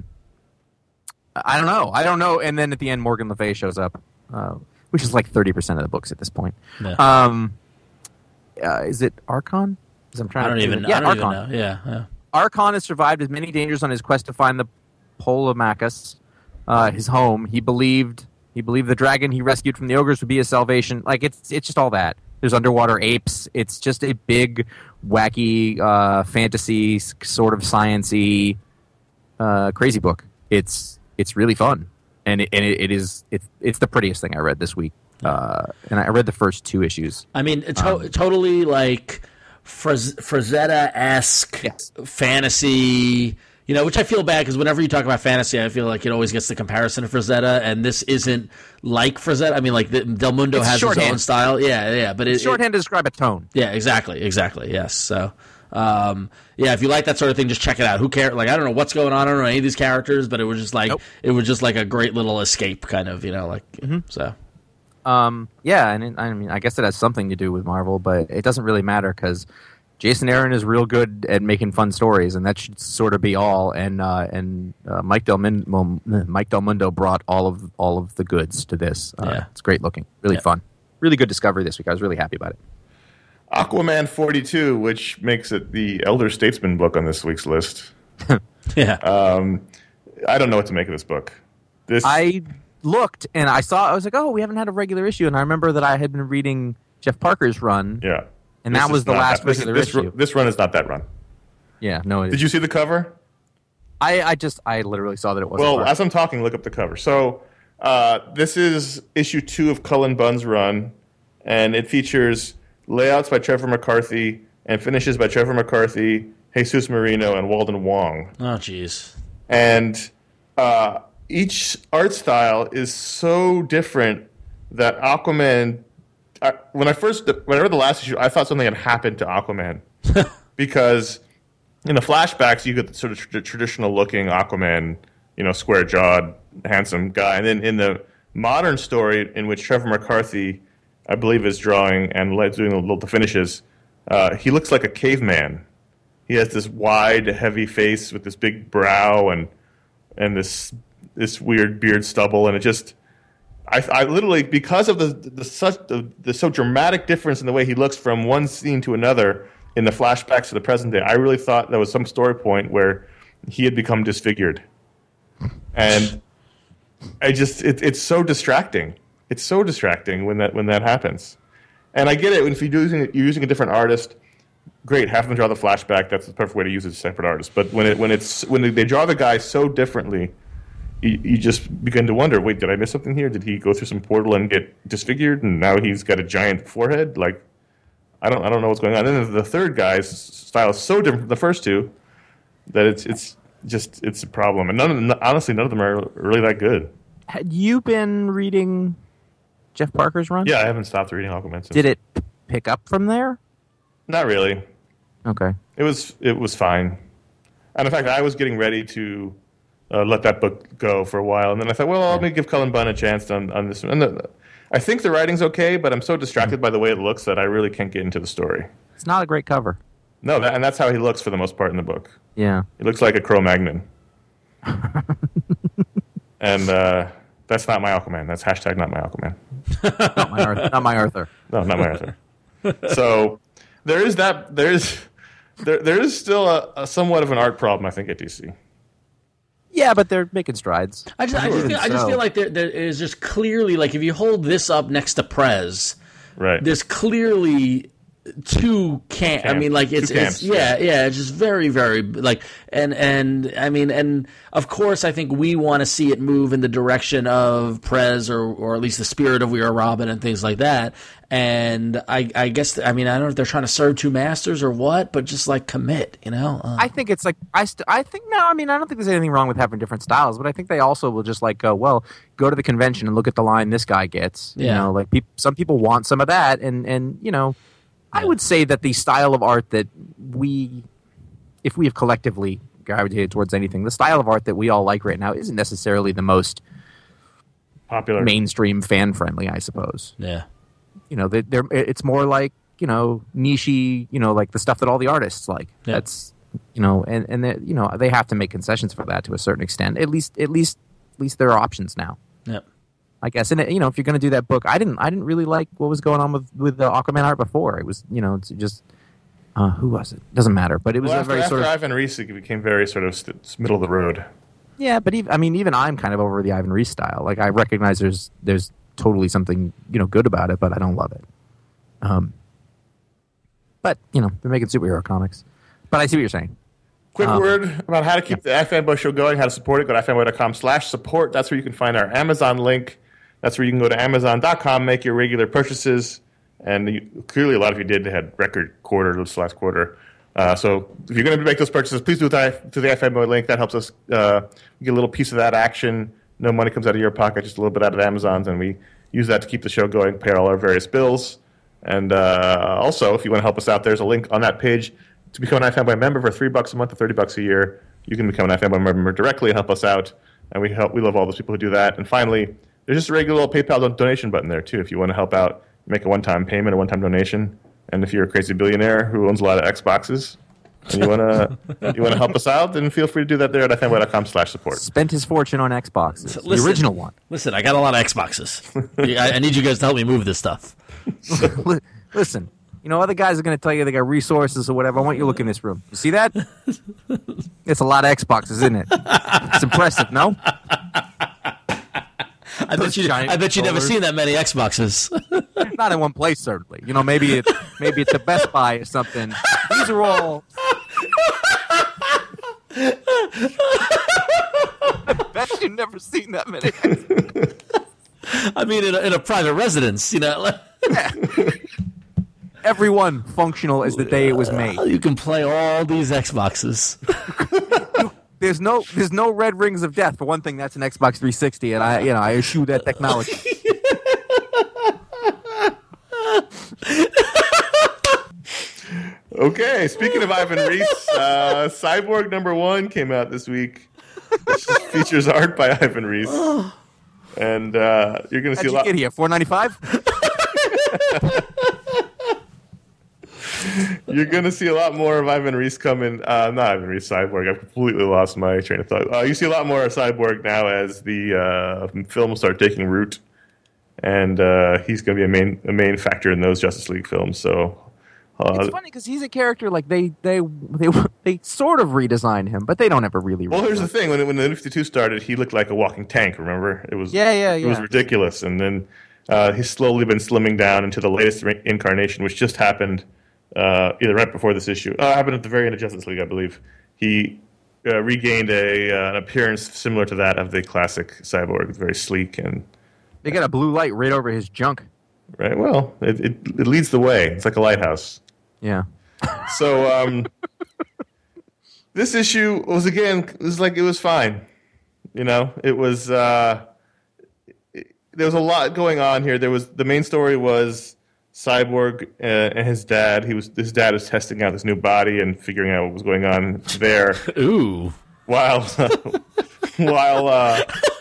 [SPEAKER 3] I don't know. I don't know. And then at the end, Morgan Le Fay shows up, uh, which is like thirty percent of the books at this point.
[SPEAKER 2] Yeah.
[SPEAKER 3] Um, uh, is it Archon? 'Cause I'm trying
[SPEAKER 2] I don't
[SPEAKER 3] to
[SPEAKER 2] even
[SPEAKER 3] Yeah,
[SPEAKER 2] I don't
[SPEAKER 3] Archon.
[SPEAKER 2] even know. Yeah. yeah.
[SPEAKER 3] Archon has survived his many dangers on his quest to find the Polemachus, uh, his home. He believed he believed the dragon he rescued from the ogres would be his salvation. Like it's it's just all that. There's underwater apes. It's just a big, wacky uh, fantasy s- sort of sciency uh, crazy book. It's it's really fun, and it, and it, it is it's it's the prettiest thing I read this week. Uh, and I read the first two issues.
[SPEAKER 2] I mean, to- totally like Fraz- Frazetta-esque
[SPEAKER 3] Yes.
[SPEAKER 2] fantasy, you know, which I feel bad because whenever you talk about fantasy, I feel like it always gets the comparison to Frazetta, and this isn't like Frazetta. I mean, like the, Del Mundo
[SPEAKER 3] It's
[SPEAKER 2] has his
[SPEAKER 3] shorthand.
[SPEAKER 2] own style. Yeah, yeah, but it,
[SPEAKER 3] Shorthand to describe a tone.
[SPEAKER 2] it- yeah, exactly, exactly, yes. So, um, yeah, if you like that sort of thing, just check it out. Who cares? Like, I don't know what's going on. I don't know any of these characters, but it was just like
[SPEAKER 3] Nope.
[SPEAKER 2] it was just like a great little escape, kind of, you know, like so.
[SPEAKER 3] Um, yeah, and it, I mean, I guess it has something to do with Marvel, but it doesn't really matter because Jason Aaron is real good at making fun stories, and that should sort of be all. And uh, and uh, Mike Del Min- well, Mike Del Mundo brought all of all of the goods to this. Uh,
[SPEAKER 2] Yeah.
[SPEAKER 3] It's great looking, really
[SPEAKER 2] Yeah.
[SPEAKER 3] fun, really good discovery this week. I was really happy about it.
[SPEAKER 1] Aquaman forty-two, which makes it the Elder Statesman book on this week's list.
[SPEAKER 2] Yeah.
[SPEAKER 1] I don't know what to make of this book. This
[SPEAKER 3] I looked and I saw. I was like, oh, we haven't had a regular issue, and I remember that I had been reading Jeff Parker's run.
[SPEAKER 1] yeah,
[SPEAKER 3] And
[SPEAKER 1] This
[SPEAKER 3] that
[SPEAKER 1] is
[SPEAKER 3] was the
[SPEAKER 1] not
[SPEAKER 3] last
[SPEAKER 1] that- this,
[SPEAKER 3] regular
[SPEAKER 1] this,
[SPEAKER 3] issue.
[SPEAKER 1] This run is not that run.
[SPEAKER 3] Yeah, no, it
[SPEAKER 1] Did you see the cover?
[SPEAKER 3] I, I just I literally saw that it wasn't.
[SPEAKER 1] Well,
[SPEAKER 3] Parker.
[SPEAKER 1] as I'm talking, look up the cover. So uh, this is issue two of Cullen Bunn's run, and it features layouts by Trevor McCarthy and finishes by Trevor McCarthy, Jesus Marino, and Walden Wong.
[SPEAKER 2] Oh, jeez.
[SPEAKER 1] And uh, each art style is so different that Aquaman. I, when I first, when I read the last issue, I thought something had happened to Aquaman because in the flashbacks you get the sort of tr- traditional looking Aquaman, you know, square jawed, handsome guy, and then in the modern story in which Trevor McCarthy, I believe, is drawing and le- doing the, little the finishes, uh, he looks like a caveman. He has this wide, heavy face with this big brow and and this this weird beard stubble, and it just, I, I literally, because of the the such the, the so dramatic difference in the way he looks from one scene to another in the flashbacks to the present day, I really thought there was some story point where he had become disfigured, and I just it, it's so distracting. It's so distracting when that when that happens, and I get it. If you're using you're using a different artist. Great, have them draw the flashback. That's the perfect way to use it as a separate artist. But when it when it's when they draw the guy so differently, you, you just begin to wonder: wait, did I miss something here? Did he go through some portal and get disfigured, and now he's got a giant forehead? Like, I don't I don't know what's going on. And then the third guy's style is so different from the first two that it's it's just it's a problem. And none of them, honestly, none of them are really that good.
[SPEAKER 3] Had you been reading Jeff Parker's run?
[SPEAKER 1] Yeah, I haven't stopped reading Aquaman since.
[SPEAKER 3] Did it pick up from there?
[SPEAKER 1] Not really.
[SPEAKER 3] Okay.
[SPEAKER 1] It was it was fine. And in fact, I was getting ready to uh, let that book go for a while, and then I thought, well, let me give Cullen Bunn a chance on, on this one. And the, I think the writing's okay, but I'm so distracted mm. by the way it looks that I really can't get into the story.
[SPEAKER 3] It's not a great cover.
[SPEAKER 1] No, that, and that's how he looks for the most part in the book.
[SPEAKER 3] Yeah.
[SPEAKER 1] He looks like a Cro-Magnon. And uh, that's not my Aquaman. That's hashtag not my Aquaman.
[SPEAKER 3] not, my Arthur. not my Arthur.
[SPEAKER 1] No, not my Arthur. So there is that. There is there there is still a, a somewhat of an art problem, I think, at D C.
[SPEAKER 3] Yeah, but they're making strides.
[SPEAKER 2] I just, I just, feel, I just feel like there, there is just clearly, like, if you hold this up next to Prez,
[SPEAKER 1] right?
[SPEAKER 2] There's clearly two camp. I mean, like it's,
[SPEAKER 1] camps,
[SPEAKER 2] it's yeah, yeah, yeah. It's just very, very like, and and I mean, and of course, I think we want to see it move in the direction of Prez, or or at least the spirit of We Are Robin and things like that. And I, I guess, I mean, I don't know if they're trying to serve two masters or what, but just like commit, you know. Uh,
[SPEAKER 3] I think it's like I, st- I think no, I mean, I don't think there's anything wrong with having different styles, but I think they also will just like go, well, go to the convention and look at the line this guy gets. You
[SPEAKER 2] yeah.
[SPEAKER 3] know, like pe- some people want some of that, and and you know. I would say that the style of art that we, if we have collectively gravitated towards anything, the style of art that we all like right now isn't necessarily the most
[SPEAKER 1] popular,
[SPEAKER 3] mainstream, fan-friendly, I suppose.
[SPEAKER 2] Yeah.
[SPEAKER 3] You know, they're, they're, it's more like, you know, niche-y, you know, like the stuff that all the artists like.
[SPEAKER 2] Yeah.
[SPEAKER 3] That's, you know, and, and you know, they have to make concessions for that to a certain extent. At least, at least, at least there are options now.
[SPEAKER 2] Yep.
[SPEAKER 3] I guess, and you know, if you're going to do that book, I didn't, I didn't really like what was going on with with the Aquaman art before. It was, you know, it's just uh, who was it? Doesn't matter, but it was
[SPEAKER 1] well,
[SPEAKER 3] a
[SPEAKER 1] after,
[SPEAKER 3] very
[SPEAKER 1] after
[SPEAKER 3] sort of
[SPEAKER 1] Ivan Reis, it became very sort of st- middle of the road.
[SPEAKER 3] Yeah, but even, I mean, even I'm kind of over the Ivan Reis style. Like, I recognize there's there's totally something, you know, good about it, but I don't love it. Um, but you know, they're making superhero comics. But I see what you're saying.
[SPEAKER 1] Quick
[SPEAKER 3] um,
[SPEAKER 1] word about how to keep the iFanboy show going, how to support it. Go to ifanboy dot com slash support. That's where you can find our Amazon link. That's where you can go to amazon dot com, make your regular purchases, and you, clearly a lot of you did had record quarter this last quarter. Uh, so if you're going to make those purchases, please do it to the iFanboy link. That helps us uh, get a little piece of that action. No money comes out of your pocket, just a little bit out of Amazon's, and we use that to keep the show going, pay all our various bills. And uh, also, if you want to help us out, there's a link on that page to become an iFanboy member for three bucks a month or thirty bucks a year. You can become an iFanboy member directly and help us out, and we help. We love all those people who do that. And finally, there's just a regular little PayPal donation button there, too, if you want to help out, make a one-time payment, a one-time donation. And if you're a crazy billionaire who owns a lot of Xboxes and you want to you want to help us out, then feel free to do that there at ifanboy dot com slash support.
[SPEAKER 3] Spent his fortune on Xboxes,
[SPEAKER 2] Listen,
[SPEAKER 3] the original one.
[SPEAKER 2] Listen, I got a lot of Xboxes. I, I need you guys to help me move this stuff.
[SPEAKER 3] Listen, you know, other guys are going to tell you they got resources or whatever. I want you to look in this room. You see that? It's a lot of Xboxes, isn't it? It's impressive, no?
[SPEAKER 2] I bet you. I bet you never seen that many Xboxes.
[SPEAKER 3] Not in one place, certainly. You know, maybe it's maybe it's a Best Buy or something. These are all. I bet you've never seen that many.
[SPEAKER 2] I mean, in a, in a private residence, you know.
[SPEAKER 3] Yeah. Everyone functional as the day it was made.
[SPEAKER 2] You can play all these Xboxes.
[SPEAKER 3] There's no, there's no red rings of death. For one thing, that's an Xbox three sixty, and I, you know, I eschew that technology.
[SPEAKER 1] Okay, speaking of Ivan Reis, uh, Cyborg number one came out this week. It features art by Ivan Reis, and uh, you're going to see
[SPEAKER 3] How'd
[SPEAKER 1] a lot.
[SPEAKER 3] You get here four ninety-five.
[SPEAKER 1] You're going to see a lot more of Ivan Reis coming. Uh, not Ivan Reis, Cyborg. I've completely lost my train of thought. Uh, you see a lot more of Cyborg now as the uh, film will start taking root, and uh, he's going to be a main a main factor in those Justice League films. So uh,
[SPEAKER 3] it's funny because he's a character like they they they they sort of redesigned him, but they don't ever really.
[SPEAKER 1] Well, here's the
[SPEAKER 3] redesign
[SPEAKER 1] thing: when when the New fifty-two started, he looked like a walking tank. Remember, it was
[SPEAKER 3] Yeah, yeah,
[SPEAKER 1] it was
[SPEAKER 3] yeah.
[SPEAKER 1] ridiculous, and then uh, he's slowly been slimming down into the latest re- incarnation, which just happened. Uh, either right before this issue. Uh, happened at the very end of Justice League, I believe. He uh, regained a uh, an appearance similar to that of the classic Cyborg, very sleek and
[SPEAKER 3] They got a blue light right over his junk.
[SPEAKER 1] right. Well, it, it it leads the way. It's like a lighthouse.
[SPEAKER 3] Yeah.
[SPEAKER 1] So um, this issue was again it was like it was fine. You know, it was uh, there was a lot going on here. There was the main story was Cyborg uh, and his dad. He was his dad was testing out this new body and figuring out what was going on there.
[SPEAKER 2] Ooh.
[SPEAKER 1] While while uh,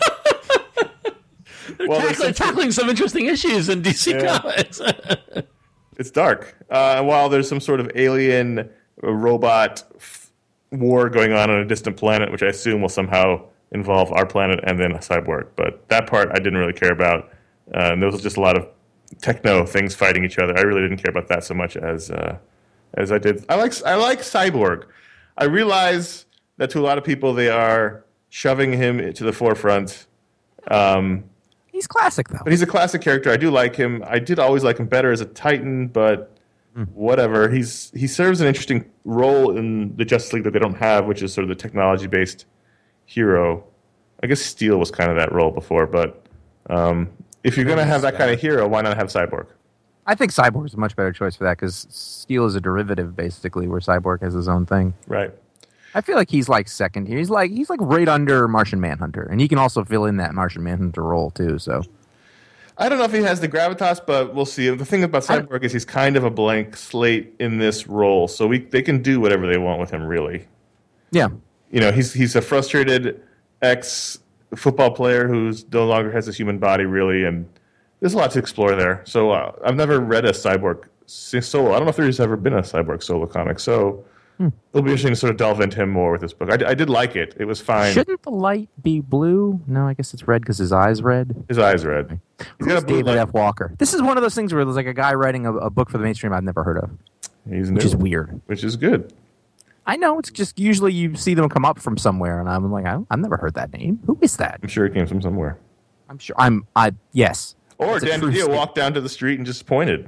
[SPEAKER 2] well, tackling, tackling some interesting issues in D C yeah. Comics.
[SPEAKER 1] It's dark. Uh, while there's some sort of alien uh, robot f- war going on on a distant planet, which I assume will somehow involve our planet and then a cyborg. But that part I didn't really care about. Uh, and there was just a lot of techno things fighting each other. I really didn't care about that so much as uh, as I did. I like I like Cyborg. I realize that to a lot of people they are shoving him to the forefront. Um,
[SPEAKER 3] he's classic though.
[SPEAKER 1] But he's a classic character. I do like him. I did always like him better as a Titan, but mm. whatever. He's he serves an interesting role in the Justice League that they don't have, which is sort of the technology based hero. I guess Steel was kind of that role before, but um, if you're going to have that kind of hero, why not have Cyborg?
[SPEAKER 3] I think Cyborg is a much better choice for that because Steel is a derivative, basically, where Cyborg has his own thing.
[SPEAKER 1] Right.
[SPEAKER 3] I feel like he's like second here. He's like he's like right under Martian Manhunter, and he can also fill in that Martian Manhunter role too. So
[SPEAKER 1] I don't know if he has the gravitas, but we'll see. The thing about Cyborg is he's kind of a blank slate in this role, so we they can do whatever they want with him, really.
[SPEAKER 3] Yeah.
[SPEAKER 1] You know, he's he's a frustrated ex football player who's no longer has his human body, really, and there's a lot to explore there. So uh, I've never read a Cyborg solo. I don't know if there's ever been a Cyborg solo comic, so hmm. it'll be interesting to sort of delve into him more with this book. I, I did like it. It was fine.
[SPEAKER 3] Shouldn't the light be blue? No, I guess it's red because his eye's red.
[SPEAKER 1] His eye's red.
[SPEAKER 3] He's got a blue David light. F. Walker. This is one of those things where there's like a guy writing a, a book for the mainstream I've never heard of.
[SPEAKER 1] He's
[SPEAKER 3] which
[SPEAKER 1] new,
[SPEAKER 3] is weird.
[SPEAKER 1] Which is good.
[SPEAKER 3] I know, it's just usually you see them come up from somewhere, and I'm like, I I've never heard that name. Who is that?
[SPEAKER 1] I'm sure it came from somewhere.
[SPEAKER 3] I'm sure. I'm. I yes.
[SPEAKER 1] Or Dan DiDio walked down to the street and just pointed.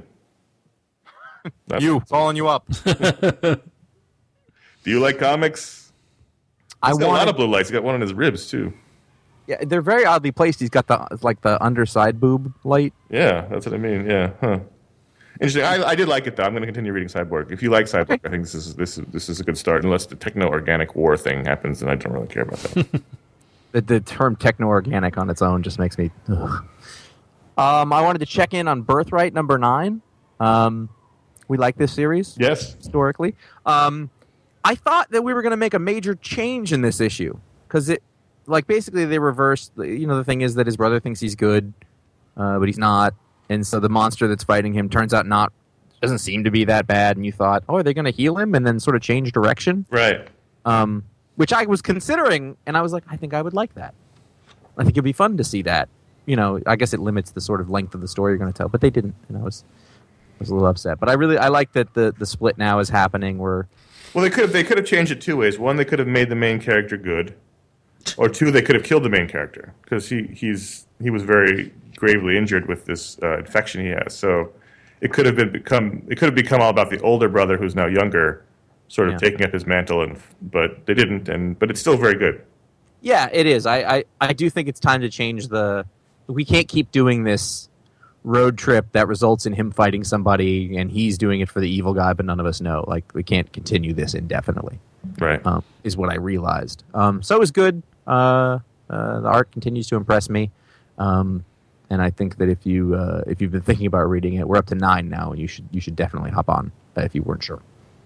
[SPEAKER 3] That's you calling you up.
[SPEAKER 1] Do you like comics? He's
[SPEAKER 3] I
[SPEAKER 1] got
[SPEAKER 3] want
[SPEAKER 1] a lot of blue lights. He's got one on his ribs too.
[SPEAKER 3] Yeah, they're very oddly placed. He's got the like the underside boob light.
[SPEAKER 1] Yeah, that's what I mean. Yeah, huh. Interesting. I, I did like it though. I'm going to continue reading Cyborg. If you like Cyborg, okay. I think this is this is this is a good start. Unless the techno-organic war thing happens, then I don't really care about that.
[SPEAKER 3] the, the term techno-organic on its own just makes me. Ugh. Um, I wanted to check in on Birthright number nine. Um, we like this series.
[SPEAKER 1] Yes,
[SPEAKER 3] historically. Um, I thought that we were going to make a major change in this issue because it, like, basically they reversed. You know, the thing is that his brother thinks he's good, uh, but he's not. And so the monster that's fighting him turns out not doesn't seem to be that bad. And you thought, oh, are they going to heal him and then sort of change direction?
[SPEAKER 1] Right.
[SPEAKER 3] Um, which I was considering, and I was like, I think I would like that. I think it'd be fun to see that. You know, I guess it limits the sort of length of the story you're going to tell, but they didn't. And I was, I was a little upset. But I really, I like that the, the split now is happening where.
[SPEAKER 1] Well, they could have they could have changed it two ways. One, they could have made the main character good, or two, they could have killed the main character because he he's he was very gravely injured with this uh, infection he has. So it could have been become it could have become all about the older brother who's now younger, sort of yeah. taking up his mantle, and but they didn't. And but it's still very good.
[SPEAKER 3] Yeah, it is. I, I, I do think it's time to change the. We can't keep doing this road trip that results in him fighting somebody and he's doing it for the evil guy, but none of us know. Like, we can't continue this indefinitely.
[SPEAKER 1] Right.
[SPEAKER 3] Um, is what I realized. Um, so it was good. Uh, uh, the art continues to impress me. Um, and I think that if you uh, if you've been thinking about reading it, we're up to nine now, and you should you should definitely hop on uh, if you weren't sure.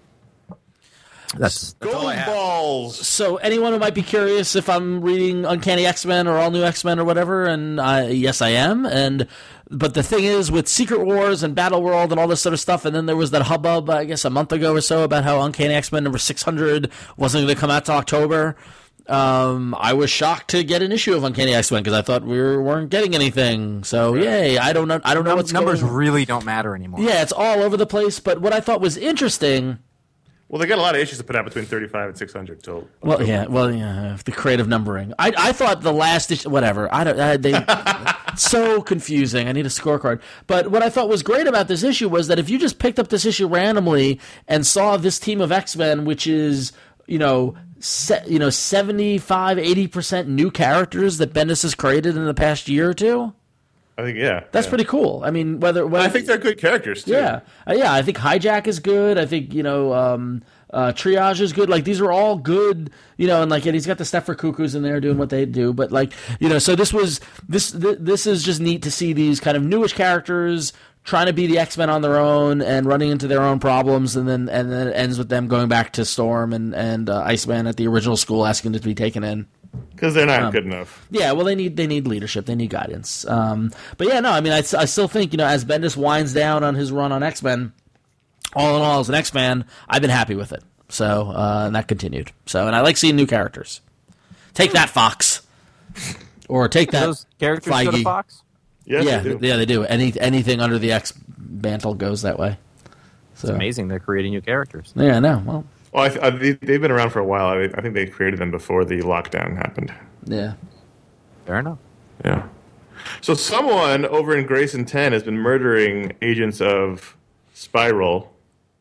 [SPEAKER 3] That's, that's
[SPEAKER 1] Gold balls.
[SPEAKER 2] So anyone who might be curious if I'm reading Uncanny X-Men or All New X-Men or whatever, and I, yes, I am. And but the thing is, with Secret Wars and Battle World and all this sort of stuff, and then there was that hubbub, I guess, a month ago or so about how Uncanny X-Men number six hundred wasn't going to come out to October. Um, I was shocked to get an issue of Uncanny X-Men because I thought we were, weren't getting anything. So right. yay! I don't know. I don't know what's
[SPEAKER 3] numbers
[SPEAKER 2] going on.
[SPEAKER 3] Really don't matter anymore.
[SPEAKER 2] Yeah, it's all over the place. But what I thought was interesting.
[SPEAKER 1] Well, they got a lot of issues to put out between thirty-five and six hundred. Till
[SPEAKER 2] well, October. yeah, well, yeah, the creative numbering. I I thought the last issue, whatever. I don't. I, they so confusing. I need a scorecard. But what I thought was great about this issue was that if you just picked up this issue randomly and saw this team of X-Men, which is you know. Se- you know, seventy-five, eighty percent new characters that Bendis has created in the past year or two.
[SPEAKER 1] I think, yeah.
[SPEAKER 2] That's
[SPEAKER 1] yeah.
[SPEAKER 2] pretty cool. I mean, whether... whether
[SPEAKER 1] I think they're good characters, too.
[SPEAKER 2] Yeah. Uh, yeah, I think Hijack is good. I think, you know, um, Uh, Triage is good. Like, these are all good, you know, and like, and he's got the Stepford Cuckoos in there doing what they do. But like, you know, so this was this th- this is just neat to see these kind of newish characters trying to be the X-Men on their own and running into their own problems, and then and then it ends with them going back to Storm and and uh, Iceman at the original school asking to be taken in.
[SPEAKER 1] Because they're not
[SPEAKER 2] Um,
[SPEAKER 1] good enough.
[SPEAKER 2] Yeah, well, they need they need leadership, they need guidance. Um, but yeah, no, I mean, I, I still think, you know, as Bendis winds down on his run on X-Men, all in all, as an X-Man, I've been happy with it. So uh, and that continued. So and I like seeing new characters. Take that, Fox, or take that,
[SPEAKER 3] Those characters go to
[SPEAKER 2] Feige.
[SPEAKER 3] Fox?
[SPEAKER 1] Yes,
[SPEAKER 2] yeah,
[SPEAKER 1] they do.
[SPEAKER 2] yeah, they do. Any anything under the X mantle goes that way. So
[SPEAKER 3] It's amazing they're creating new characters.
[SPEAKER 2] yeah, no, well,
[SPEAKER 1] Well, I th- I, they, they've been around for a while. I, I think they created them before the lockdown happened.
[SPEAKER 2] yeah.
[SPEAKER 3] Fair enough.
[SPEAKER 1] Yeah. So someone over in Grayson ten has been murdering agents of Spiral,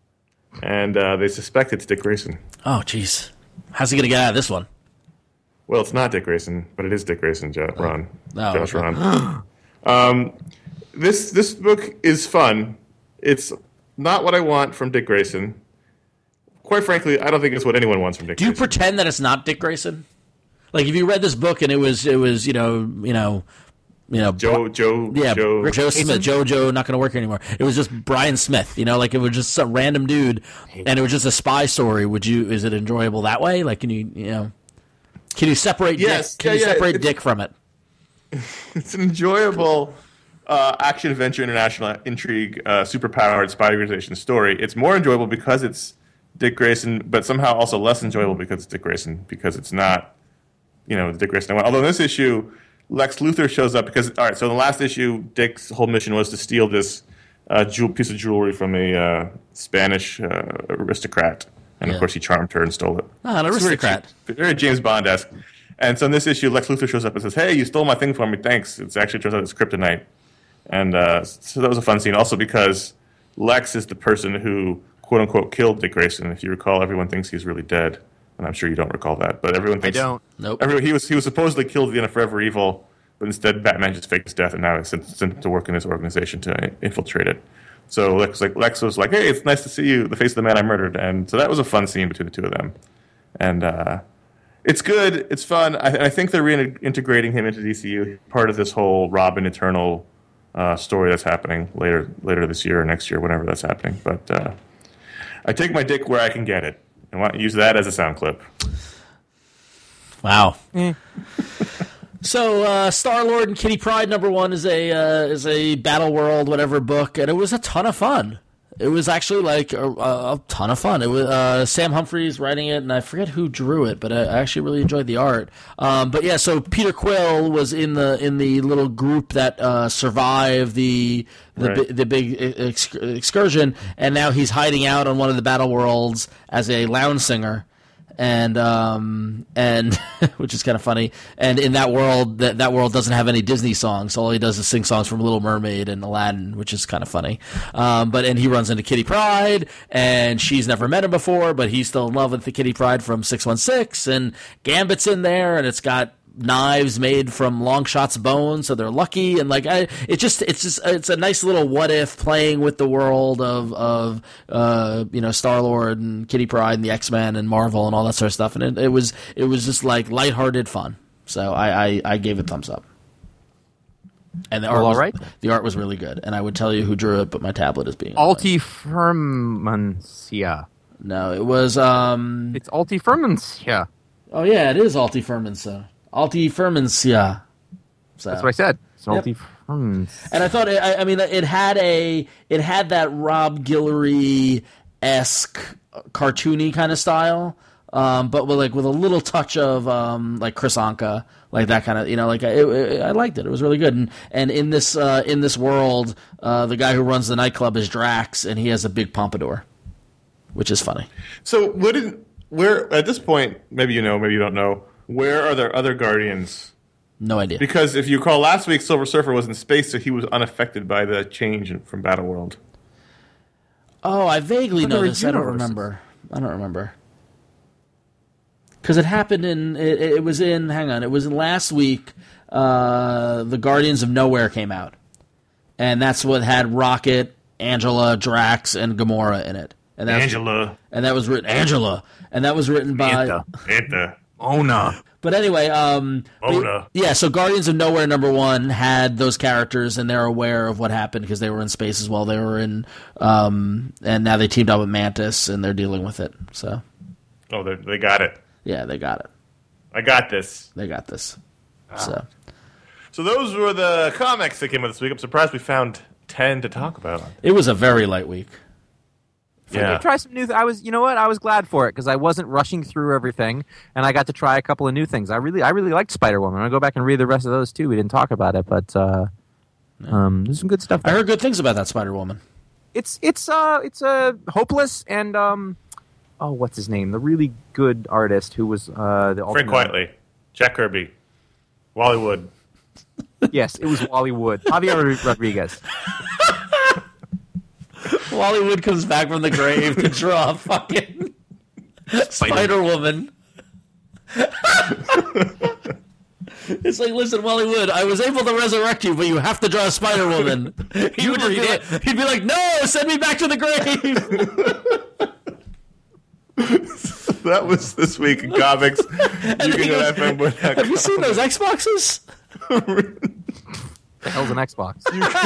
[SPEAKER 1] and uh, they suspect it's Dick Grayson.
[SPEAKER 2] Oh, jeez, how's he gonna get out of this one?
[SPEAKER 1] Well, it's not Dick Grayson, but it is Dick Grayson, jo- Ron.
[SPEAKER 2] Oh,
[SPEAKER 1] Josh
[SPEAKER 2] okay.
[SPEAKER 1] Ron. um, this this book is fun. It's not what I want from Dick Grayson. Quite frankly, I don't think it's what anyone wants from Dick
[SPEAKER 2] Do you
[SPEAKER 1] Grayson.
[SPEAKER 2] pretend that it's not Dick Grayson? Like, if you read this book and it was, it was, you know, you know, you know,
[SPEAKER 1] Joe, Joe,
[SPEAKER 2] yeah,
[SPEAKER 1] Joe,
[SPEAKER 2] Joe Smith, Jojo, not going to work here anymore. It was just Brian Smith, you know, like it was just some random dude, and it was just a spy story. Would you? Is it enjoyable that way? Like, can you, you know, can you separate?
[SPEAKER 1] Yes,
[SPEAKER 2] Dick, can
[SPEAKER 1] yeah,
[SPEAKER 2] you
[SPEAKER 1] yeah,
[SPEAKER 2] separate
[SPEAKER 1] it's-
[SPEAKER 2] Dick from it?
[SPEAKER 1] It's an enjoyable uh, action adventure international intrigue uh, superpowered spy organization story. It's more enjoyable because it's Dick Grayson, but somehow also less enjoyable because it's Dick Grayson, because it's not, you know, Dick Grayson. Although in this issue, Lex Luthor shows up because, all right, so in the last issue, Dick's whole mission was to steal this uh, jewel, piece of jewelry from a uh, Spanish uh, aristocrat. And,
[SPEAKER 2] Yeah.
[SPEAKER 1] of course, he charmed her and stole it.
[SPEAKER 2] Ah, an
[SPEAKER 1] It's very
[SPEAKER 2] aristocrat.
[SPEAKER 1] cheap, Very James Bond-esque. And so in this issue, Lex Luthor shows up and says, "Hey, you stole my thing from me. Thanks." It's actually turns out it's kryptonite. And uh, so that was a fun scene. Also because Lex is the person who, quote-unquote, killed Dick Grayson. If you recall, everyone thinks he's really dead. And I'm sure you don't recall that. But everyone
[SPEAKER 3] I
[SPEAKER 1] thinks...
[SPEAKER 3] don't.
[SPEAKER 2] Nope.
[SPEAKER 1] Everyone, he was he was supposedly killed at the end of Forever Evil, but instead Batman just faked his death, and now he's sent, sent him to work in his organization to infiltrate it. So Lex, like, Lex was like, "Hey, it's nice to see you, the face of the man I murdered." And so that was a fun scene between the two of them. And uh, it's good. It's fun. I, I think they're reintegrating him into D C U, part of this whole Robin Eternal uh, story that's happening later later this year or next year, whenever that's happening. But uh, I take my dick where I can get it, and want use that as a sound clip.
[SPEAKER 2] Wow. So, uh, Star Lord and Kitty Pryde number one is a uh, is a Battle World whatever book, and it was a ton of fun. It was actually like a, a, a ton of fun. It was uh, Sam Humphries writing it, and I forget who drew it, but I actually really enjoyed the art. Um, but yeah, so Peter Quill was in the in the little group that uh, survived the the,
[SPEAKER 1] Right.
[SPEAKER 2] bi- the big ex- excursion, and now he's hiding out on one of the Battle Worlds as a lounge singer. And um and which is kind of funny. And in that world, that that world doesn't have any Disney songs. All he does is sing songs from Little Mermaid and Aladdin, which is kind of funny. Um, but and he runs into Kitty Pryde, and she's never met him before, but he's still in love with the Kitty Pryde from six one six. And Gambit's in there, and it's got knives made from Longshot's bones, so they're lucky. And like, I, it just, it's just, it's a nice little what if playing with the world of, of, uh, you know, Star Lord and Kitty Pryde and the X-Men and Marvel and all that sort of stuff. And it, it was, it was just like lighthearted fun. So I, I, I gave it thumbs up. And the art
[SPEAKER 3] Well,
[SPEAKER 2] was,
[SPEAKER 3] all right.
[SPEAKER 2] the art was really good. And I would tell you who drew it, but my tablet is being
[SPEAKER 3] Altifirmancia.
[SPEAKER 2] No, it was, um,
[SPEAKER 3] It's Altifirmancia.
[SPEAKER 2] oh yeah, it is Alti Firmensa. Alti Firmensia. So.
[SPEAKER 3] That's what I said. It's
[SPEAKER 2] Yep.
[SPEAKER 3] Altifirmancia.
[SPEAKER 2] And I thought, it, I, I mean, it had a, it had that Rob Guillory esque cartoony kind of style, um, but with like with a little touch of um, like Chris Anka, like that kind of, you know, like it, it, I liked it. It was really good. And and in this uh, in this world, uh, the guy who runs the nightclub is Drax, and he has a big pompadour, which is funny.
[SPEAKER 1] So, what did, where at this point? Maybe you know, maybe you don't know. Where are there other Guardians?
[SPEAKER 2] No idea.
[SPEAKER 1] Because if you recall, last week Silver Surfer was in space, so he was unaffected by the change in- from Battleworld.
[SPEAKER 2] Oh, I vaguely know
[SPEAKER 3] Other
[SPEAKER 2] this. I don't
[SPEAKER 3] universes.
[SPEAKER 2] remember. I don't remember. Because it happened in. It, it was in. Hang on. It was in last week. Uh, the Guardians of Nowhere came out, and that's what had Rocket, Angela, Drax, and Gamora in it. and that
[SPEAKER 1] Angela,
[SPEAKER 2] was, and that was written Angela, and that was written by
[SPEAKER 3] Anta.
[SPEAKER 1] Anta,
[SPEAKER 3] Ona.
[SPEAKER 2] But anyway, um,
[SPEAKER 1] Mona.
[SPEAKER 2] yeah. So Guardians of Nowhere number one had those characters, and they're aware of what happened because they were in space as well. They were in, um, and now they teamed up with Mantis, and they're dealing with it. So,
[SPEAKER 1] oh, they they got it.
[SPEAKER 2] yeah, they got it.
[SPEAKER 1] I got this.
[SPEAKER 2] They got this. So,
[SPEAKER 1] So those were the comics that came out this week. I'm surprised we found ten to talk about.
[SPEAKER 2] it was a very light week.
[SPEAKER 1] Yeah.
[SPEAKER 3] Try some new. Th- I was, you know what? I was glad for it because I wasn't rushing through everything, and I got to try a couple of new things. I really, I really liked Spider Woman. I'm gonna go back and read the rest of those too. We didn't talk about it, but uh, um, there's some good stuff.
[SPEAKER 2] I
[SPEAKER 3] There.
[SPEAKER 2] heard good things about that Spider Woman.
[SPEAKER 3] It's it's uh it's uh, hopeless and um, oh, what's his name? The really good artist who was uh the
[SPEAKER 1] Frank
[SPEAKER 3] ultimate-
[SPEAKER 1] Quietly, Jack Kirby, Wally Wood.
[SPEAKER 3] Yes, it was Wally Wood, Javier Rodriguez.
[SPEAKER 2] Wally Wood comes back from the grave to draw a fucking Spider Woman. It's like, listen, Wally Wood, I was able to resurrect you, but you have to draw a Spider Woman. He would just be like, he'd be like, no, send me back to the grave.
[SPEAKER 1] That was this week in comics. You
[SPEAKER 2] then
[SPEAKER 1] can
[SPEAKER 2] he
[SPEAKER 1] go
[SPEAKER 2] goes,
[SPEAKER 1] to F M boy dot com.
[SPEAKER 2] Have you seen those Xboxes?
[SPEAKER 3] The hell's an Xbox?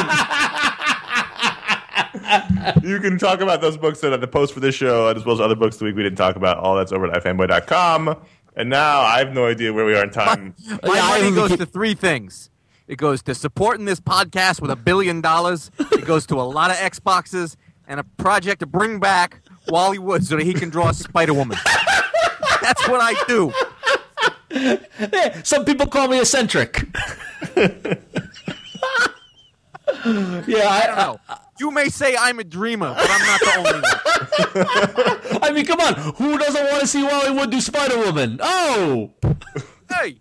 [SPEAKER 1] You can talk about those books at the post for this show, as well as other books the week we didn't talk about. All that's over at F M boy dot com. And now I have no idea where we are in time.
[SPEAKER 3] My
[SPEAKER 2] Yeah, I
[SPEAKER 3] money
[SPEAKER 2] even
[SPEAKER 3] goes
[SPEAKER 2] keep-
[SPEAKER 3] to three things. It goes to supporting this podcast with a billion dollars. It goes to a lot of Xboxes and a project to bring back Wally Wood so that he can draw Spider Woman. That's what I do.
[SPEAKER 2] Yeah, some people call me eccentric. Yeah,
[SPEAKER 3] I
[SPEAKER 2] I,
[SPEAKER 3] don't know. You may say I'm a dreamer, but I'm not the only one.
[SPEAKER 2] I mean, come on. Who doesn't want to see Wally Wood do Spider Woman? Oh!
[SPEAKER 3] Hey,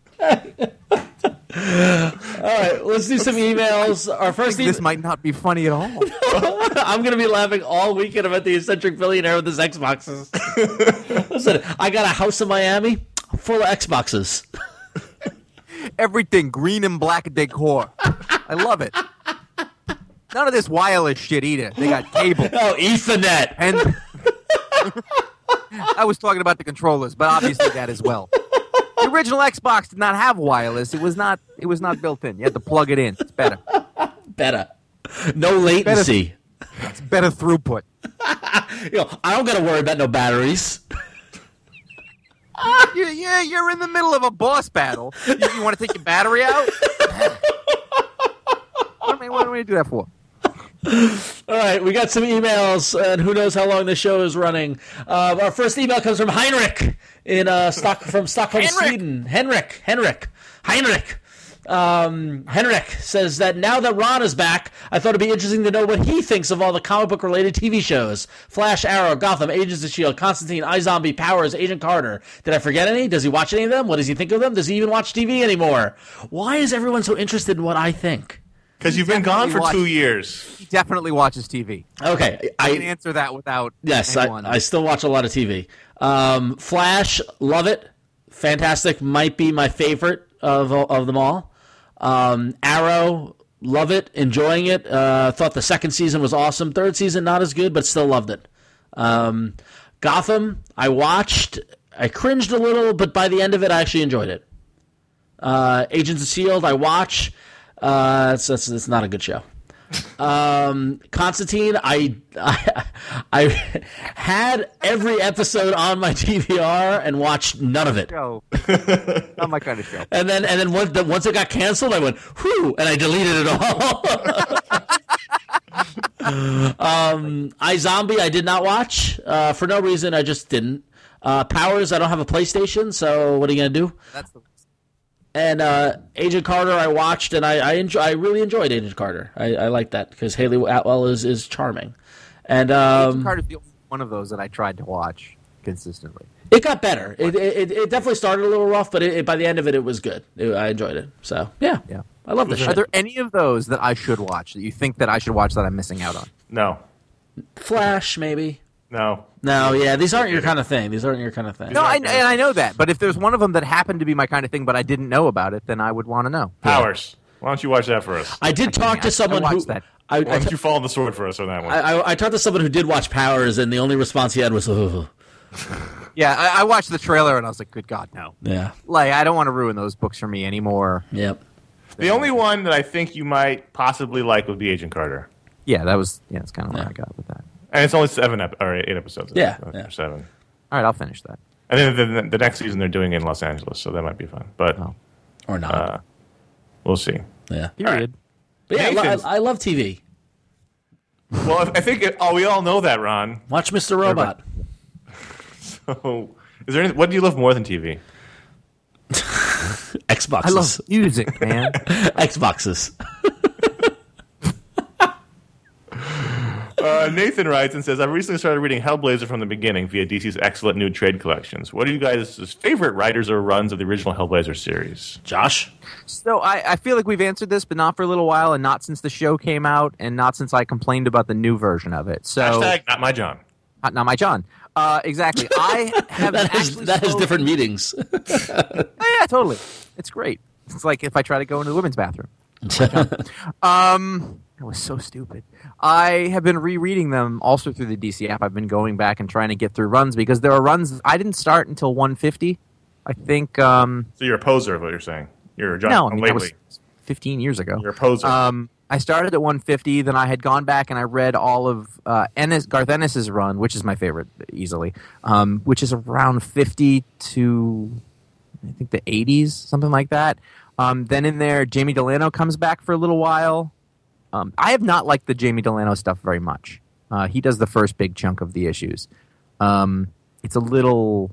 [SPEAKER 2] All right, let's do some emails. Our first email.
[SPEAKER 3] this might not be funny at all.
[SPEAKER 2] I'm going to be laughing all weekend about the eccentric billionaire with his Xboxes. Listen, I got a house in Miami full of Xboxes.
[SPEAKER 3] Everything green and black decor. I love it. None of this wireless shit either. They got cable.
[SPEAKER 2] Oh, Ethernet.
[SPEAKER 3] And I was talking about the controllers, but obviously that as well. The original Xbox did not have wireless. It was not. It was not built in. You had to plug it in. It's better.
[SPEAKER 2] Better. No latency.
[SPEAKER 3] It's better throughput.
[SPEAKER 2] You know, I don't got to worry about no batteries.
[SPEAKER 3] You, yeah, you're in the middle of a boss battle. You, you want to take your battery out? What am I, what am I do that for?
[SPEAKER 2] All right, we got some emails, and who knows how long the show is running. Uh, our first email comes from Heinrich in uh, Stock from Stockholm,
[SPEAKER 3] Henrik.
[SPEAKER 2] Sweden. Henrik, Henrik, Heinrich. Um, Henrik says that now that Ron is back, I thought it'd be interesting to know what he thinks of all the comic book related T V shows: Flash, Arrow, Gotham, Agents of S H I E L D, Constantine, iZombie, Powers, Agent Carter. Did I forget any? Does he watch any of them? What does he think of them? Does he even watch T V anymore? Why is everyone so interested in what I think?
[SPEAKER 1] Because you've been gone for
[SPEAKER 3] Watch-
[SPEAKER 1] two years.
[SPEAKER 3] He definitely watches T V.
[SPEAKER 2] Okay,
[SPEAKER 3] I can
[SPEAKER 2] I
[SPEAKER 3] answer that without
[SPEAKER 2] yes, I,
[SPEAKER 3] anyone.
[SPEAKER 2] I still watch a lot of T V. Um, Flash, love it, fantastic. Might be my favorite of of them all. Um, Arrow, love it, enjoying it. Uh, thought the second season was awesome. Third season not as good, but still loved it. Um, Gotham, I watched. I cringed a little, but by the end of it, I actually enjoyed it. Uh, Agents of S H I E L D, I watch. Uh, it's, it's, it's not a good show. Um, Constantine, I, I I had every episode on my D V R and watched none of it.
[SPEAKER 3] show. Not my kind of show.
[SPEAKER 2] And then and then once, the, once it got canceled, I went whew, and I deleted it all. um, iZombie, I did not watch uh, for no reason. I just didn't. Uh, Powers, I don't have a PlayStation, so what are you gonna do?
[SPEAKER 3] That's the.
[SPEAKER 2] And uh, Agent Carter, I watched, and I I, enjoy, I really enjoyed Agent Carter. I, I like that because Haley Atwell is, is charming, and um,
[SPEAKER 3] Agent Carter's the only one of those that I tried to watch consistently.
[SPEAKER 2] it got better. It, it it definitely started a little rough, but it, it, by the end of it, it was good. It, I enjoyed it. So yeah,
[SPEAKER 3] Yeah.
[SPEAKER 2] I love the
[SPEAKER 3] Are
[SPEAKER 2] shit.
[SPEAKER 3] there any of those that I should watch that you think that I should watch that I'm missing out on?
[SPEAKER 1] No.
[SPEAKER 2] Flash, maybe.
[SPEAKER 1] No.
[SPEAKER 2] No, yeah, these aren't your kind of thing. These aren't your kind of thing.
[SPEAKER 3] No, I, and I know that. But if there's one of them that happened to be my kind of thing, but I didn't know about it, then I would want to know.
[SPEAKER 1] Powers. Why don't you watch that for us?
[SPEAKER 2] I did talk
[SPEAKER 3] I-
[SPEAKER 2] to
[SPEAKER 3] I
[SPEAKER 2] someone who
[SPEAKER 3] watched that.
[SPEAKER 2] I,
[SPEAKER 4] Why
[SPEAKER 2] I,
[SPEAKER 4] don't you fall on the sword for us on that one?
[SPEAKER 2] I, I, I talked to someone who did watch Powers, and the only response he had was, "Oh,
[SPEAKER 3] Yeah, I, I watched the trailer and I was like, good God, no.
[SPEAKER 2] yeah,
[SPEAKER 3] Like, I don't want to ruin those books for me anymore.
[SPEAKER 2] yep."
[SPEAKER 4] The only one that I think you might possibly like would be Agent Carter.
[SPEAKER 3] Yeah, that was, yeah, that's kind of where
[SPEAKER 2] Yeah.
[SPEAKER 3] I got with that.
[SPEAKER 4] And it's only seven ep- or eight episodes.
[SPEAKER 2] Yeah,
[SPEAKER 4] Or
[SPEAKER 2] yeah.
[SPEAKER 4] seven.
[SPEAKER 3] All right, I'll finish that.
[SPEAKER 4] And then the, the, the next season they're doing it in Los Angeles, so that might be fun. But
[SPEAKER 3] Oh.
[SPEAKER 2] Or not.
[SPEAKER 4] uh, we'll see.
[SPEAKER 2] yeah.
[SPEAKER 3] Period.
[SPEAKER 2] But yeah, I,
[SPEAKER 4] Nathan's-
[SPEAKER 2] lo- I, I love T V.
[SPEAKER 4] Well, I think it, oh, we all know that, Ron.
[SPEAKER 2] Watch Mister Robot.
[SPEAKER 4] So, is there any, what do you love more than T V?
[SPEAKER 2] Xboxes.
[SPEAKER 3] I love music, man.
[SPEAKER 2] Xboxes.
[SPEAKER 4] Uh, Nathan writes and says, I've recently started reading Hellblazer from the beginning via D C's excellent new trade collections. What are you guys' favorite writers or runs of the original Hellblazer series?
[SPEAKER 2] Josh?
[SPEAKER 3] So I, I feel like we've answered this, but not for a little while, and not since the show came out, and not since I complained about the new version of it. So
[SPEAKER 4] Hashtag not my John.
[SPEAKER 3] not, not my John. Uh, exactly. I have
[SPEAKER 2] That has,
[SPEAKER 3] actually
[SPEAKER 2] that has
[SPEAKER 3] slowly-
[SPEAKER 2] different meetings.
[SPEAKER 3] Oh, yeah, totally. It's great. It's like if I try to go into the women's bathroom. Um, that was so stupid. I have been rereading them also through the D C app. I've been going back and trying to get through runs because there are runs I didn't start until one fifty. I think. Um,
[SPEAKER 4] So you're a poser of what you're saying. You're a John
[SPEAKER 3] no, I mean that
[SPEAKER 4] lately.
[SPEAKER 3] was fifteen years ago.
[SPEAKER 4] You're a poser.
[SPEAKER 3] Um, I started at one fifty, then I had gone back and I read all of uh, Ennis, Garth Ennis's run, which is my favorite easily, um, which is around fifty to I think the eighties, something like that. Um, then in there, Jamie Delano comes back for a little while. Um, I have not liked the Jamie Delano stuff very much. Uh, he does the first big chunk of the issues. Um, it's a little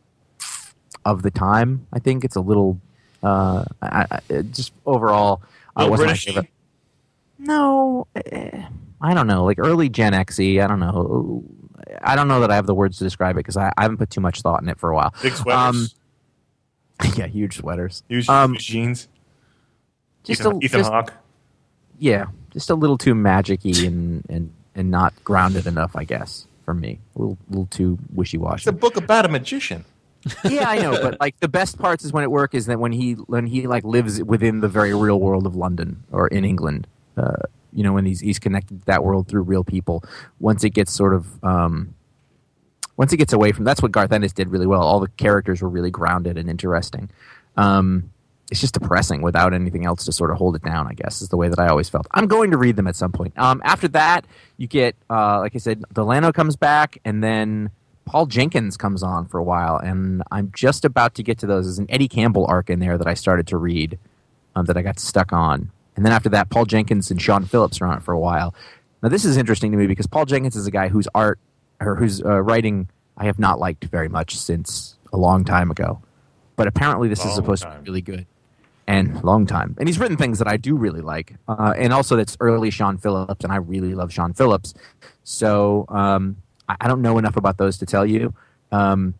[SPEAKER 3] of the time, I think. It's a little, uh, I, I, just overall, uh,
[SPEAKER 4] Little
[SPEAKER 3] wasn't my
[SPEAKER 4] British-y?
[SPEAKER 3] favorite. No, eh, I don't know. Like early Gen X-y, I don't know. I don't know that I have the words to describe it because I, I haven't put too much thought in it for a while.
[SPEAKER 4] Big sweaters.
[SPEAKER 3] Yeah, huge sweaters.
[SPEAKER 4] Huge,
[SPEAKER 3] um,
[SPEAKER 4] huge jeans.
[SPEAKER 3] Just
[SPEAKER 4] Ethan,
[SPEAKER 3] a,
[SPEAKER 4] Ethan
[SPEAKER 3] just,
[SPEAKER 4] Hawke.
[SPEAKER 3] yeah, just a little too magic-y and, and, and not grounded enough, I guess, for me. A little, little too wishy-washy.
[SPEAKER 4] It's a book about a magician.
[SPEAKER 3] Yeah, I know, but like the best parts is when it works is that when he when he like lives within the very real world of London or in England. Uh, you know, when he's he's connected to that world through real people. Once it gets sort of um, once it gets away from that's what Garth Ennis did really well. All the characters were really grounded and interesting. Um, it's just depressing without anything else to sort of hold it down, I guess, is the way that I always felt. I'm going to read them at some point. Um, after that, you get, uh, like I said, Delano comes back, and then Paul Jenkins comes on for a while, and I'm just about to get to those. There's an Eddie Campbell arc in there that I started to read um, that I got stuck on. And then after that, Paul Jenkins and Sean Phillips are on it for a while. Now, this is interesting to me because Paul Jenkins is a guy whose art, or whose uh, writing I have not liked very much since a long time ago. But apparently this is
[SPEAKER 4] Long
[SPEAKER 3] supposed
[SPEAKER 4] time.
[SPEAKER 3] to be really good. And long time. And he's written things that I do really like. Uh, and also that's early Sean Phillips, and I really love Sean Phillips. So um, I, I don't know enough about those to tell you. Um,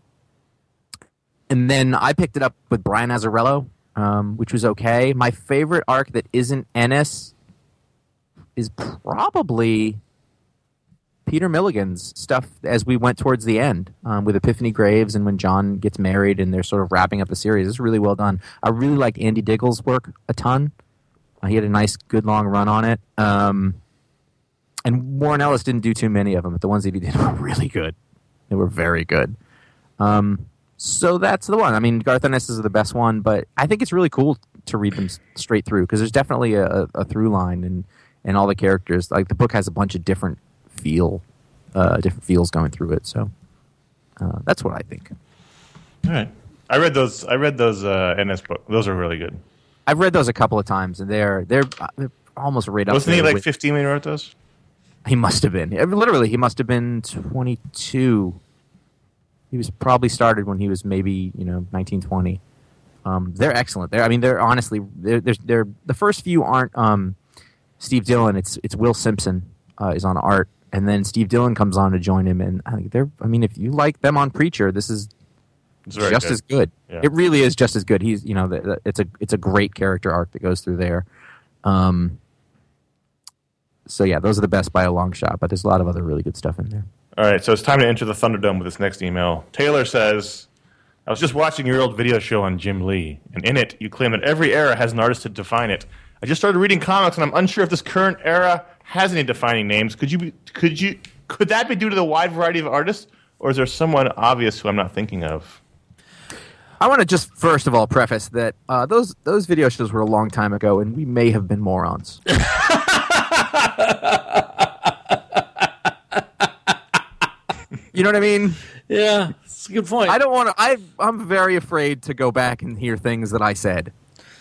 [SPEAKER 3] and then I picked it up with Brian Azzarello, um, which was okay. My favorite arc that isn't Ennis is probably Peter Milligan's stuff as we went towards the end um, with Epiphany Graves and when John gets married and they're sort of wrapping up the series. It's really well done. I really liked Andy Diggle's work a ton. Uh, he had a nice, good long run on it. Um, and Warren Ellis didn't do too many of them, but the ones that he did were really good. They were very good. Um, so that's the one. I mean, Garth Ennis is the best one, but I think it's really cool to read them s- straight through because there's definitely a, a, a through line and, and all the characters. Like the book has a bunch of different feel, uh, different feels going through it. So uh, that's what I think.
[SPEAKER 4] All right. I read those. I read those uh, N S books. Those are really good.
[SPEAKER 3] I've read those a couple of times, and they're they're, uh, they're almost right up
[SPEAKER 4] Wasn't
[SPEAKER 3] there
[SPEAKER 4] he like
[SPEAKER 3] with-
[SPEAKER 4] fifteen when he wrote those?
[SPEAKER 3] He must have been. I mean, literally, he must have been twenty-two. He was probably started when he was maybe, you know, nineteen, twenty. Um, they're excellent. They're, I mean, they're honestly, they're, they're, they're the first few aren't um, Steve Dillon. It's it's Will Simpson uh, is on art, and then Steve Dillon comes on to join him. And I think they're. I mean, if you like them on Preacher, this is
[SPEAKER 4] It's very
[SPEAKER 3] just
[SPEAKER 4] good.
[SPEAKER 3] as good.
[SPEAKER 4] Yeah.
[SPEAKER 3] It really is just as good. He's, you know, the, the, it's a it's a great character arc that goes through there. Um, so yeah, those are the best by a long shot. But there's a lot of other really good stuff in there.
[SPEAKER 4] All right, so it's time to enter the Thunderdome with this next email. Taylor says, I was just watching your old video show on Jim Lee, and in it, you claim that every era has an artist to define it. I just started reading comics, and I'm unsure if this current era has any defining names. Could you be, could you could that be due to the wide variety of artists, or is there someone obvious who I'm not thinking of?
[SPEAKER 3] I want to just first of all preface that uh, those those video shows were a long time ago, and we may have been morons. You know what I mean?
[SPEAKER 2] Yeah, it's a good point.
[SPEAKER 3] I don't want to. I I'm very afraid to go back and hear things that I said.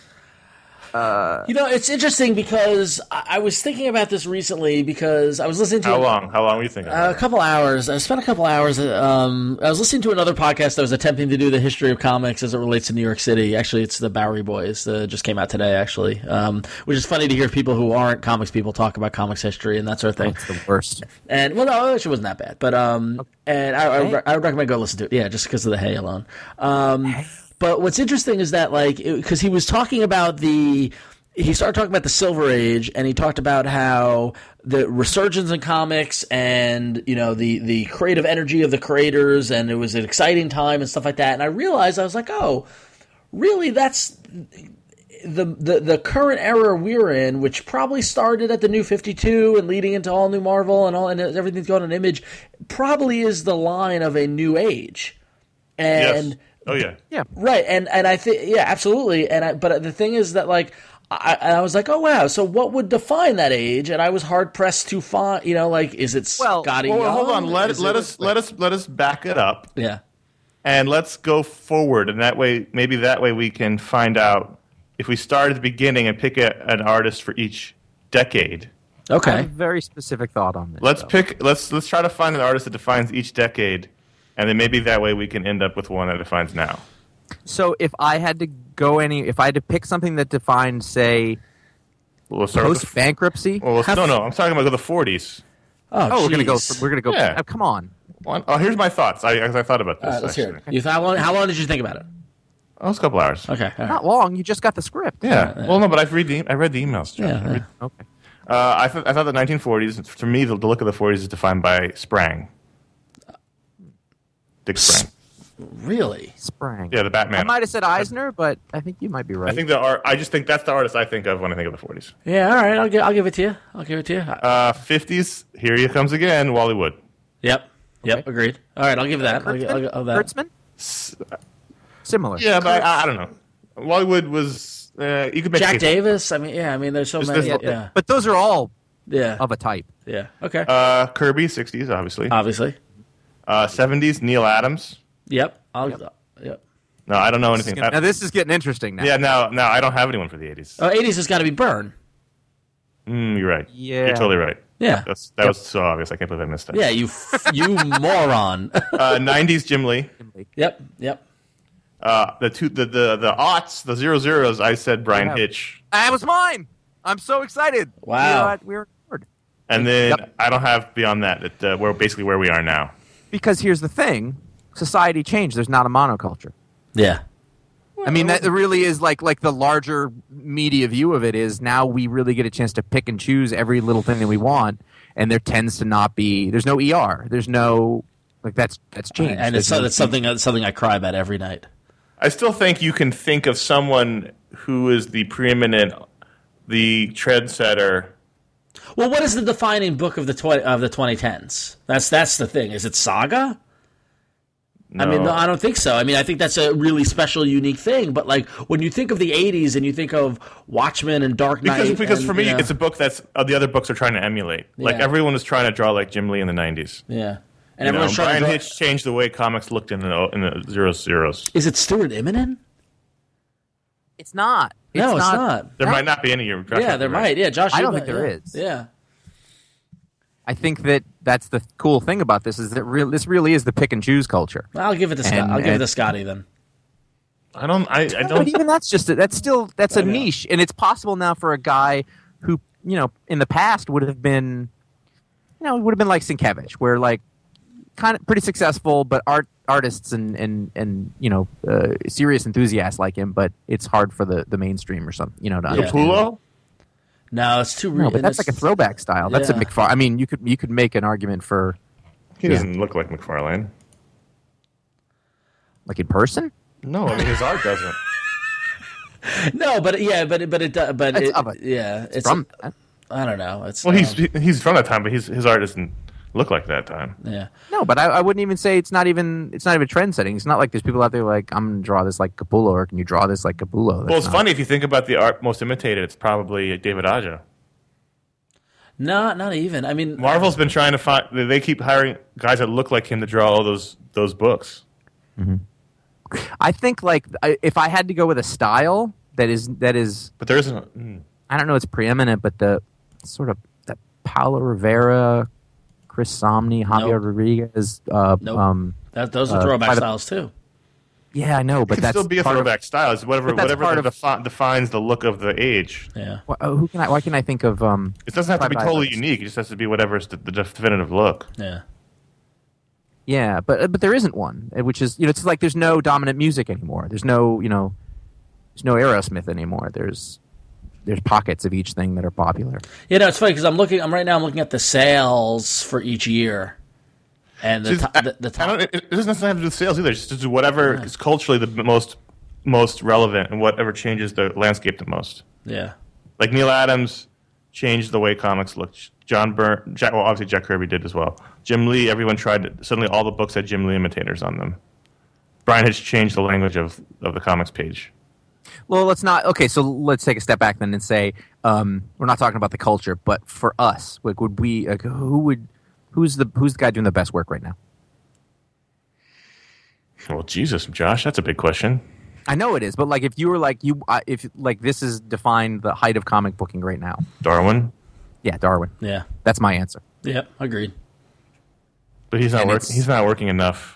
[SPEAKER 3] Uh,
[SPEAKER 2] you know, it's interesting because I, I was thinking about this recently because I was listening to
[SPEAKER 4] How
[SPEAKER 2] a,
[SPEAKER 4] long? How long were you thinking?
[SPEAKER 2] a couple hours. I spent a couple hours. Um, I was listening to another podcast that was attempting to do the history of comics as it relates to New York City. Actually, it's the Bowery Boys. Uh, just came out today, actually, um, which is funny to hear people who aren't comics people talk about comics history and that sort of thing.
[SPEAKER 3] It's the worst.
[SPEAKER 2] And well, no, it actually wasn't that bad, but um, and I, I, would, I would recommend go listen to it. Yeah, just because of the hay alone. Um, but what's interesting is that like because he was talking about the. He started talking about the Silver Age, and he talked about how the resurgence in comics and, you know, the, the creative energy of the creators, and it was an exciting time and stuff like that. And I realized, I was like, oh, really, that's the, the, the current era we're in, which probably started at the New fifty-two and leading into all new Marvel and all and everything's going on Image, probably is the line of a new age. And
[SPEAKER 4] yes. Oh, yeah.
[SPEAKER 3] Yeah.
[SPEAKER 2] Right. And, and I think, yeah, absolutely. And I, but the thing is that, like, I, I was like, oh, wow, so what would define that age? And I was hard-pressed to find, you know, like, is it
[SPEAKER 3] Well,
[SPEAKER 2] Scotty
[SPEAKER 4] Well,
[SPEAKER 2] Young?
[SPEAKER 4] hold on. Let
[SPEAKER 2] Is
[SPEAKER 4] let
[SPEAKER 2] it-
[SPEAKER 4] us let us let us back it up,
[SPEAKER 2] Yeah.
[SPEAKER 4] and let's go forward. And that way, maybe that way we can find out if we start at the beginning and pick a, an artist for each decade.
[SPEAKER 3] I have
[SPEAKER 2] Okay.
[SPEAKER 3] a very specific thought on this.
[SPEAKER 4] Let's
[SPEAKER 3] though.
[SPEAKER 4] pick. Let's let's try to find an artist that defines each decade, and then maybe that way we can end up with one that defines now.
[SPEAKER 3] So if I had to go any, if I had to pick something that defined, say,
[SPEAKER 4] Well, let's start with
[SPEAKER 3] post
[SPEAKER 4] the,
[SPEAKER 3] bankruptcy.
[SPEAKER 4] well, let's, no, no. I'm talking about the forties.
[SPEAKER 2] Oh,
[SPEAKER 3] Oh, we're gonna go.
[SPEAKER 2] jeez.
[SPEAKER 3] We're gonna go.
[SPEAKER 4] Yeah.
[SPEAKER 3] uh, come on.
[SPEAKER 4] Well, oh, here's my thoughts. I, I thought about this.
[SPEAKER 2] All right, let's hear
[SPEAKER 4] actually.
[SPEAKER 2] it. You thought, how, long, how long did you think about it?
[SPEAKER 4] Oh, it's a couple hours.
[SPEAKER 2] Okay. All right.
[SPEAKER 3] Not long. You just got the script.
[SPEAKER 4] Yeah. Well, no, but I've read the I read the emails. John.
[SPEAKER 2] Yeah,
[SPEAKER 4] I read-
[SPEAKER 2] yeah.
[SPEAKER 3] Okay.
[SPEAKER 4] Uh, I thought I thought the nineteen forties. For me, the, the look of the forties is defined by Sprang. Dick Sprang.
[SPEAKER 2] Really?
[SPEAKER 3] Sprang.
[SPEAKER 4] Yeah, the Batman.
[SPEAKER 3] I might have said Eisner, but I think you might be right.
[SPEAKER 4] I think the art. I just think that's the artist I think of when I think of the forties.
[SPEAKER 2] Yeah, all right. I'll give, I'll give it to you. I'll give it to you.
[SPEAKER 4] Uh, fifties. Here he comes again. Wally Wood.
[SPEAKER 2] Yep. Yep,
[SPEAKER 3] Okay.
[SPEAKER 2] agreed. All right, I'll give that. I'll, gi- I'll, gi- I'll that.
[SPEAKER 3] Kurtzman? Similar.
[SPEAKER 4] Yeah, but I, I don't know. Wally Wood was. Uh, you could make
[SPEAKER 2] Jack
[SPEAKER 4] case-
[SPEAKER 2] Davis. I mean, yeah, I mean, there's so
[SPEAKER 4] Just
[SPEAKER 2] many.
[SPEAKER 4] this-
[SPEAKER 2] Yeah.
[SPEAKER 3] But those are all
[SPEAKER 2] Yeah.
[SPEAKER 3] of a type.
[SPEAKER 2] Yeah. Okay.
[SPEAKER 4] Uh, Kirby, sixties, obviously.
[SPEAKER 2] Obviously.
[SPEAKER 4] Uh, seventies, Neil Adams.
[SPEAKER 2] Yep. I'll, yep.
[SPEAKER 4] No, I don't know
[SPEAKER 3] This is
[SPEAKER 4] anything.
[SPEAKER 3] getting- now this is getting interesting now.
[SPEAKER 4] yeah, now, now I don't have anyone for the eighties.
[SPEAKER 2] Oh, eighties has got to be Byrne.
[SPEAKER 4] Mm, you're right.
[SPEAKER 3] Yeah.
[SPEAKER 4] You're totally right.
[SPEAKER 2] Yeah.
[SPEAKER 4] That's, that was so obvious. I can't believe I missed that.
[SPEAKER 2] Yeah, you f- you moron.
[SPEAKER 4] Uh, nineties, Jim Lee.
[SPEAKER 2] Yep. Yep.
[SPEAKER 4] Uh, the two, the, the, the aughts, the zero zeros, I said Brian
[SPEAKER 3] Yeah.
[SPEAKER 4] Hitch.
[SPEAKER 3] That was mine. I'm so excited.
[SPEAKER 2] Wow.
[SPEAKER 3] We're, at, we're bored.
[SPEAKER 4] And then
[SPEAKER 3] Yep.
[SPEAKER 4] I don't have beyond that. It, uh, we're basically where we are now.
[SPEAKER 3] Because here's the thing: society changed. There's not a monoculture.
[SPEAKER 2] Yeah.
[SPEAKER 3] I mean, that really is like like the larger media view of it is now we really get a chance to pick and choose every little thing that we want, and there tends to not be. There's no E R. There's no like that's that's changed.
[SPEAKER 2] And it's,
[SPEAKER 3] There's no-
[SPEAKER 2] it's something it's something I cry about every night.
[SPEAKER 4] I still think you can think of someone who is the preeminent, the trendsetter.
[SPEAKER 2] Well, what is the defining book of the tw- of the twenty tens? That's that's the thing. Is it Saga?
[SPEAKER 4] No.
[SPEAKER 2] I mean, no, I don't think so. I mean, I think that's a really special, unique thing. But like when you think of the eighties and you think of Watchmen and Dark Knight,
[SPEAKER 4] Because, because
[SPEAKER 2] and,
[SPEAKER 4] for me,
[SPEAKER 2] you know,
[SPEAKER 4] it's a book that's uh, the other books are trying to emulate. Like
[SPEAKER 2] Yeah.
[SPEAKER 4] everyone was trying to draw like Jim Lee in the nineties.
[SPEAKER 2] yeah, and
[SPEAKER 4] You know,
[SPEAKER 2] everyone's trying
[SPEAKER 4] Brian
[SPEAKER 2] to. Draw,
[SPEAKER 4] Hitch changed the way comics looked in the in the zeros zeros.
[SPEAKER 2] is it Stuart Immonen?
[SPEAKER 3] It's not.
[SPEAKER 2] No, it's not.
[SPEAKER 4] There
[SPEAKER 3] No.
[SPEAKER 4] might not be any. You're- Josh
[SPEAKER 2] Yeah,
[SPEAKER 4] might be
[SPEAKER 2] there
[SPEAKER 4] right.
[SPEAKER 2] might. Yeah, Josh.
[SPEAKER 3] I don't
[SPEAKER 2] you
[SPEAKER 3] think
[SPEAKER 2] might-
[SPEAKER 3] there
[SPEAKER 2] yeah.
[SPEAKER 3] is.
[SPEAKER 2] Yeah.
[SPEAKER 3] I think that that's the cool thing about this is that real this really is the pick and choose culture.
[SPEAKER 2] I'll give it to Scott.
[SPEAKER 3] And-
[SPEAKER 2] I'll give it
[SPEAKER 3] and-
[SPEAKER 2] to Scotty then.
[SPEAKER 4] I don't. I, I
[SPEAKER 3] But
[SPEAKER 4] don't.
[SPEAKER 3] even that's just a, that's still that's a
[SPEAKER 2] know.
[SPEAKER 3] niche, and it's possible now for a guy who you know in the past would have been, you know, would have been like Sienkiewicz, where like kind of pretty successful, but art artists and and and you know uh, serious enthusiasts like him, but it's hard for the the mainstream or something, you know, to
[SPEAKER 2] Yeah.
[SPEAKER 3] understand.
[SPEAKER 4] Capullo?
[SPEAKER 2] No, it's too.
[SPEAKER 3] No,
[SPEAKER 2] Re-
[SPEAKER 3] but that's like a throwback style. That's a
[SPEAKER 2] Yeah.
[SPEAKER 3] McFarlane. I mean, you could you could make an argument for
[SPEAKER 4] He
[SPEAKER 3] Yeah.
[SPEAKER 4] doesn't look like McFarlane.
[SPEAKER 3] like in person.
[SPEAKER 4] No, I mean his art doesn't.
[SPEAKER 2] No, but yeah, but it- but it do- but
[SPEAKER 3] It's
[SPEAKER 2] it,
[SPEAKER 3] of a-
[SPEAKER 2] yeah, it's
[SPEAKER 3] From
[SPEAKER 2] uh, I don't know. It's
[SPEAKER 4] Well, he's
[SPEAKER 2] um,
[SPEAKER 4] he's from that time, but he's, his art doesn't look like that time.
[SPEAKER 2] yeah.
[SPEAKER 3] No, but I, I wouldn't even say it's not even it's not even trend setting. It's not like there's people out there like I'm gonna draw this like Capullo, or can you draw this like Capullo? That's
[SPEAKER 4] Well, it's
[SPEAKER 3] not-
[SPEAKER 4] funny if you think about the art most imitated. It's probably David Aja.
[SPEAKER 2] Not not even. I mean,
[SPEAKER 4] Marvel's been trying to find. They keep hiring guys that look like him to draw all those those books.
[SPEAKER 3] I think like I, if I had to go with a style that is that is
[SPEAKER 4] But there isn't. Mm.
[SPEAKER 3] I don't know it's preeminent, but the sort of that Paulo Rivera, Chris Somney, Javier
[SPEAKER 2] Nope.
[SPEAKER 3] Rodriguez. Uh,
[SPEAKER 2] Nope.
[SPEAKER 3] um,
[SPEAKER 2] that, those are
[SPEAKER 3] uh,
[SPEAKER 2] throwback
[SPEAKER 3] by the-
[SPEAKER 2] styles too.
[SPEAKER 3] yeah, I know, but
[SPEAKER 4] It can
[SPEAKER 3] that's
[SPEAKER 4] still be a
[SPEAKER 3] part of-
[SPEAKER 4] throwback style. It's whatever
[SPEAKER 3] But that's
[SPEAKER 4] whatever
[SPEAKER 3] part
[SPEAKER 4] the
[SPEAKER 3] of-
[SPEAKER 4] defi- defines the look of the age.
[SPEAKER 2] Yeah.
[SPEAKER 3] Wh- uh, who can I? Why can I think of? Um,
[SPEAKER 4] It doesn't have to be
[SPEAKER 3] Private
[SPEAKER 4] totally
[SPEAKER 3] Eyes.
[SPEAKER 4] unique. It just has to be whatever's the, the definitive look.
[SPEAKER 2] Yeah.
[SPEAKER 3] yeah, but but there isn't one, uh, which is you know it's like there's no dominant music anymore. There's no you know, there's no Aerosmith anymore. There's there's pockets of each thing that are popular.
[SPEAKER 2] You know, it's funny because I'm looking. I'm right now. I'm looking at the sales for each year, and the
[SPEAKER 4] Just-
[SPEAKER 2] top,
[SPEAKER 4] I-
[SPEAKER 2] the, the
[SPEAKER 4] I
[SPEAKER 2] top.
[SPEAKER 4] don't, it, it doesn't necessarily have to do with sales either. It's just whatever is culturally the most most relevant and whatever changes the landscape the most.
[SPEAKER 2] Yeah.
[SPEAKER 4] Like Neil Adams changed the way comics looked. John Byrne, Jack, well, obviously Jack Kirby did as well. Jim Lee, everyone tried to, suddenly all the books had Jim Lee imitators on them. Brian Hitch changed the language of, of the comics page.
[SPEAKER 3] Well, let's not. Okay, so let's take a step back then and say um, we're not talking about the culture, but for us, like, would we? Like, who would? Who's the Who's the guy doing the best work right now?
[SPEAKER 4] Well, Jesus, Josh, that's a big question.
[SPEAKER 3] I know it is, but like, if you were like you, uh, if like this is defined the height of comic booking right now.
[SPEAKER 4] Darwin,
[SPEAKER 3] Yeah, Darwin.
[SPEAKER 2] Yeah.
[SPEAKER 3] That's my answer.
[SPEAKER 2] Yep. Agreed.
[SPEAKER 4] but he's not
[SPEAKER 3] And
[SPEAKER 4] working.
[SPEAKER 3] it's-
[SPEAKER 4] He's not working enough.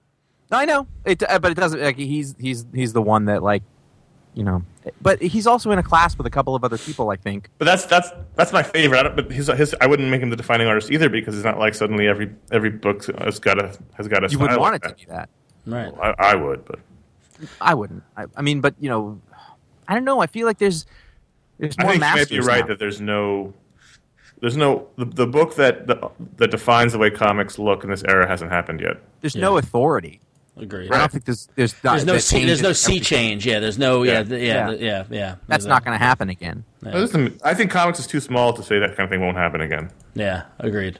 [SPEAKER 3] I know it, uh, but it doesn't. Like, he's he's he's the one that like, you know. But he's also in a class with a couple of other people. I think.
[SPEAKER 4] But that's that's that's my favorite. I don't, but his, his I wouldn't make him the defining artist either because it's not like suddenly every every book has got a has got a.
[SPEAKER 3] You would
[SPEAKER 4] style
[SPEAKER 3] want
[SPEAKER 4] like
[SPEAKER 3] it to
[SPEAKER 4] that.
[SPEAKER 3] be that.
[SPEAKER 2] Right.
[SPEAKER 4] I, I would, but
[SPEAKER 3] I wouldn't. I, I mean, but you know, I don't know. I feel like there's there's
[SPEAKER 4] I
[SPEAKER 3] more
[SPEAKER 4] think you might
[SPEAKER 3] masters
[SPEAKER 4] be right
[SPEAKER 3] now.
[SPEAKER 4] that there's no, there's no the, the book that the, that defines the way comics look in this era hasn't happened yet.
[SPEAKER 3] There's
[SPEAKER 2] Yeah.
[SPEAKER 3] no authority.
[SPEAKER 2] Agreed.
[SPEAKER 3] I don't think there's there's not,
[SPEAKER 2] There's no
[SPEAKER 3] that
[SPEAKER 2] sea, there's no
[SPEAKER 3] changes
[SPEAKER 2] sea
[SPEAKER 3] everything.
[SPEAKER 2] change. Yeah. There's no. Yeah.
[SPEAKER 4] Yeah.
[SPEAKER 2] Yeah. Yeah.
[SPEAKER 3] Yeah.
[SPEAKER 2] Yeah. yeah, yeah.
[SPEAKER 3] That's not going to happen again.
[SPEAKER 2] Yeah.
[SPEAKER 4] Listen, I think comics is too small to say that kind of thing won't happen again.
[SPEAKER 2] Yeah. Agreed.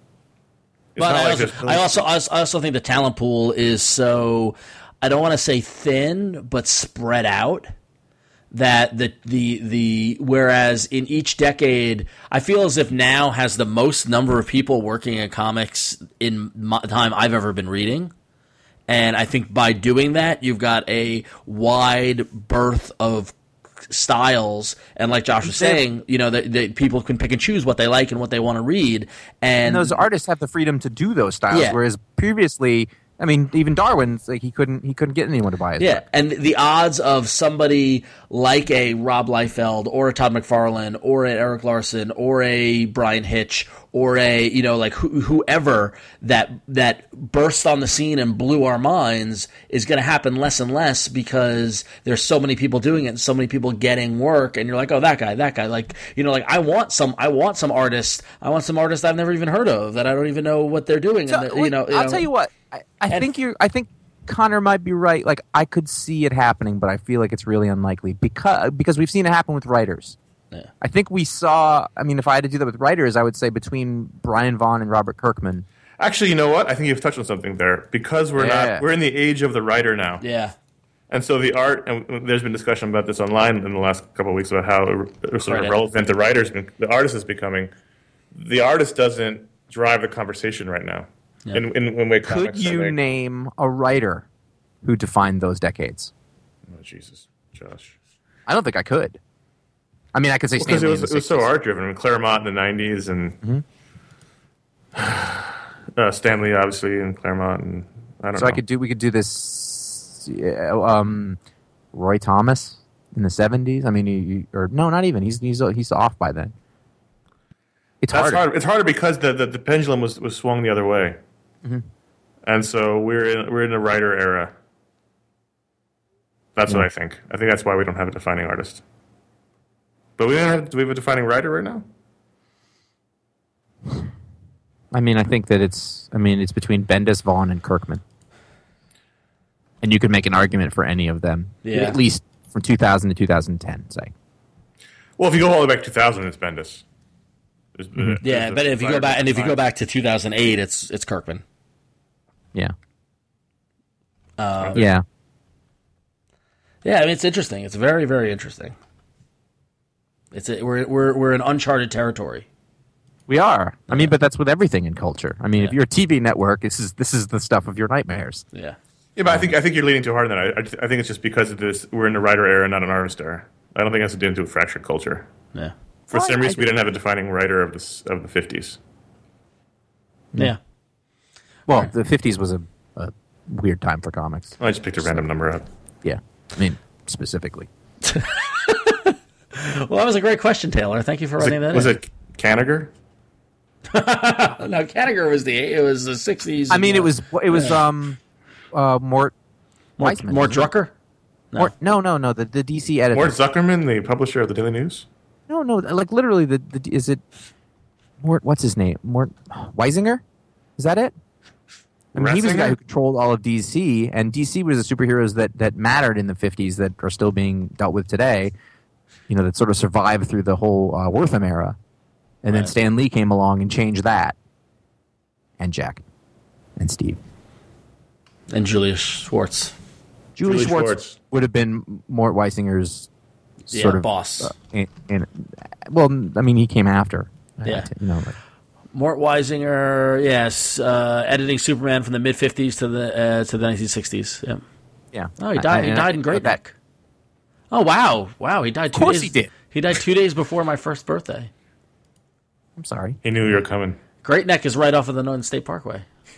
[SPEAKER 4] It's
[SPEAKER 2] But
[SPEAKER 4] not
[SPEAKER 2] I,
[SPEAKER 4] like
[SPEAKER 2] also,
[SPEAKER 4] there's-
[SPEAKER 2] I also I also- I also think the talent pool is so, I don't want to say thin, but spread out. That the the the whereas in each decade, I feel as if now has the most number of people working in comics in my time I've ever been reading. And I think by doing that, you've got a wide berth of styles. And like Josh was saying, you know, that, that people can pick and choose what they like and what they want to read. And,
[SPEAKER 3] And those artists have the freedom to do those styles,
[SPEAKER 2] Yeah.
[SPEAKER 3] whereas previously, I mean, even Darwin's like he couldn't he couldn't get anyone to buy his
[SPEAKER 2] yeah,
[SPEAKER 3] work.
[SPEAKER 2] and the odds of somebody like a Rob Liefeld or a Todd McFarlane or an Eric Larson or a Brian Hitch or a, you know, like who, whoever that that burst on the scene and blew our minds is going to happen less and less because there's so many people doing it and so many people getting work, and you're like, oh, that guy, that guy, like, you know, like I want some, I want some artists, I want some artists I've never even heard of that I don't even know what they're doing.
[SPEAKER 3] So,
[SPEAKER 2] and they're- you know, you
[SPEAKER 3] I'll
[SPEAKER 2] know,
[SPEAKER 3] tell you what. I, I
[SPEAKER 2] And-
[SPEAKER 3] think you. I think Connor might be right. Like I could see it happening, but I feel like it's really unlikely because because we've seen it happen with writers.
[SPEAKER 2] Yeah.
[SPEAKER 3] I think we saw. I mean, if I had to do that with writers, I would say between Brian Vaughan and Robert Kirkman.
[SPEAKER 4] Actually, you know what? I think you've touched on something there because we're
[SPEAKER 3] Yeah.
[SPEAKER 4] not we're in the age of the writer now.
[SPEAKER 2] yeah.
[SPEAKER 4] And so the art, and there's been discussion about this online in the last couple of weeks about how ir- sort
[SPEAKER 2] Right.
[SPEAKER 4] of relevant the writers, the artist is becoming. The artist doesn't drive the conversation right now.
[SPEAKER 2] Yeah.
[SPEAKER 4] In, in, in way
[SPEAKER 3] Could
[SPEAKER 4] comics
[SPEAKER 3] you
[SPEAKER 4] are like-
[SPEAKER 3] name a writer who defined those decades?
[SPEAKER 4] Oh, Jesus, Josh.
[SPEAKER 3] I don't think I could. I mean, I could say
[SPEAKER 4] Because
[SPEAKER 3] Stanley
[SPEAKER 4] it was,
[SPEAKER 3] in the
[SPEAKER 4] it was so
[SPEAKER 3] sixties.
[SPEAKER 4] art driven. I mean, Claremont in the nineties and
[SPEAKER 3] Mm-hmm.
[SPEAKER 4] uh, Stanley, obviously, in Claremont. And I don't
[SPEAKER 3] So
[SPEAKER 4] know.
[SPEAKER 3] I could do. We could do this. yeah, Um, Roy Thomas in the seventies. I mean, he, he- or no, not even. He's he's he's off by then. It's
[SPEAKER 4] That's
[SPEAKER 3] harder.
[SPEAKER 4] hard. It's harder because the, the, the pendulum was, was swung the other way.
[SPEAKER 3] Mm-hmm.
[SPEAKER 4] And so we're in, we're in a writer era. That's what I think. I think that's why we don't have a defining artist. But we don't have. Do we have a defining writer right now?
[SPEAKER 3] I mean, I think that it's. I mean, it's between Bendis, Vaughn, and Kirkman, and you could make an argument for any of them.
[SPEAKER 2] Yeah.
[SPEAKER 3] At least from two thousand to two thousand ten, say.
[SPEAKER 4] Well, if you go all the way back to two thousand, it's Bendis. There's,
[SPEAKER 3] Mm-hmm.
[SPEAKER 4] there's
[SPEAKER 2] Yeah,
[SPEAKER 4] the
[SPEAKER 2] but if you go back and if you go
[SPEAKER 4] Fireball.
[SPEAKER 2] back to two thousand eight, it's it's Kirkman.
[SPEAKER 3] Yeah.
[SPEAKER 2] Uh,
[SPEAKER 3] Yeah.
[SPEAKER 2] Yeah, I mean it's interesting. It's very very interesting. It's a, we're we're we're in uncharted territory.
[SPEAKER 3] We are. I mean, but that's with everything in culture. I mean, if
[SPEAKER 2] Yeah.
[SPEAKER 3] you're a T V network, this is this is the stuff of your nightmares.
[SPEAKER 2] Yeah.
[SPEAKER 4] Yeah, but I think I think you're leaning too hard on that. I, I, just- I think it's just because of this. We're in the writer era, not an artist era. I don't think it has to do with fractured culture.
[SPEAKER 2] Yeah.
[SPEAKER 4] For
[SPEAKER 3] Well,
[SPEAKER 4] some
[SPEAKER 3] I-
[SPEAKER 4] reason,
[SPEAKER 3] I-
[SPEAKER 4] we didn't have a defining writer of the of the fifties.
[SPEAKER 2] Yeah.
[SPEAKER 3] Well, the fifties was a, a weird time for comics.
[SPEAKER 4] I just picked a random number out.
[SPEAKER 3] Yeah. I mean, specifically.
[SPEAKER 2] Well, that was a great question, Taylor. Thank you for
[SPEAKER 4] Was
[SPEAKER 2] running
[SPEAKER 4] it,
[SPEAKER 2] that.
[SPEAKER 4] was
[SPEAKER 2] in.
[SPEAKER 4] it Kanigher?
[SPEAKER 2] No, Kanigher was the it was the sixties.
[SPEAKER 3] I mean, it was it was um uh Mort
[SPEAKER 2] Mort,
[SPEAKER 3] Weissman,
[SPEAKER 2] Mort
[SPEAKER 3] wasn't it?
[SPEAKER 2] Drucker. No.
[SPEAKER 3] Mort, no, no, no. The, the D C editor.
[SPEAKER 4] Mort Zuckerman, the publisher of the Daily News?
[SPEAKER 3] No, no. Like literally, the, the is it Mort? What's his name? Mort Weisinger? Is that it? I mean, he was the guy
[SPEAKER 4] Ratzinger?
[SPEAKER 3] who controlled all of D C, and D C was the superheroes that that mattered in the fifties that are still being dealt with today. You know, that sort of survived through the whole uh, Wortham era, and then
[SPEAKER 2] Right.
[SPEAKER 3] Stan Lee came along and changed that, and Jack, and Steve.
[SPEAKER 2] And Julius Schwartz.
[SPEAKER 3] Julie,
[SPEAKER 4] Julie
[SPEAKER 3] Schwartz,
[SPEAKER 4] Schwartz.
[SPEAKER 3] would have been Mort Weisinger's
[SPEAKER 2] Yeah,
[SPEAKER 3] sort of
[SPEAKER 2] boss.
[SPEAKER 3] uh, in, in, well, I mean, he came after. uh,
[SPEAKER 2] Yeah.
[SPEAKER 3] you know, like,
[SPEAKER 2] Mort Weisinger, yes, uh, editing Superman from the mid fifties to the uh, to the nineteen sixties. Yeah.
[SPEAKER 3] yeah.
[SPEAKER 2] Oh, he died.
[SPEAKER 3] I-
[SPEAKER 2] he
[SPEAKER 3] I-
[SPEAKER 2] died in
[SPEAKER 3] I-
[SPEAKER 2] Great
[SPEAKER 3] that-
[SPEAKER 2] Neck. Oh wow, wow! He died. Two
[SPEAKER 3] course
[SPEAKER 2] days,
[SPEAKER 3] he did.
[SPEAKER 2] He died two days before my first birthday.
[SPEAKER 3] I'm sorry.
[SPEAKER 4] He knew you were coming.
[SPEAKER 2] Great Neck is right off of the Northern State Parkway. By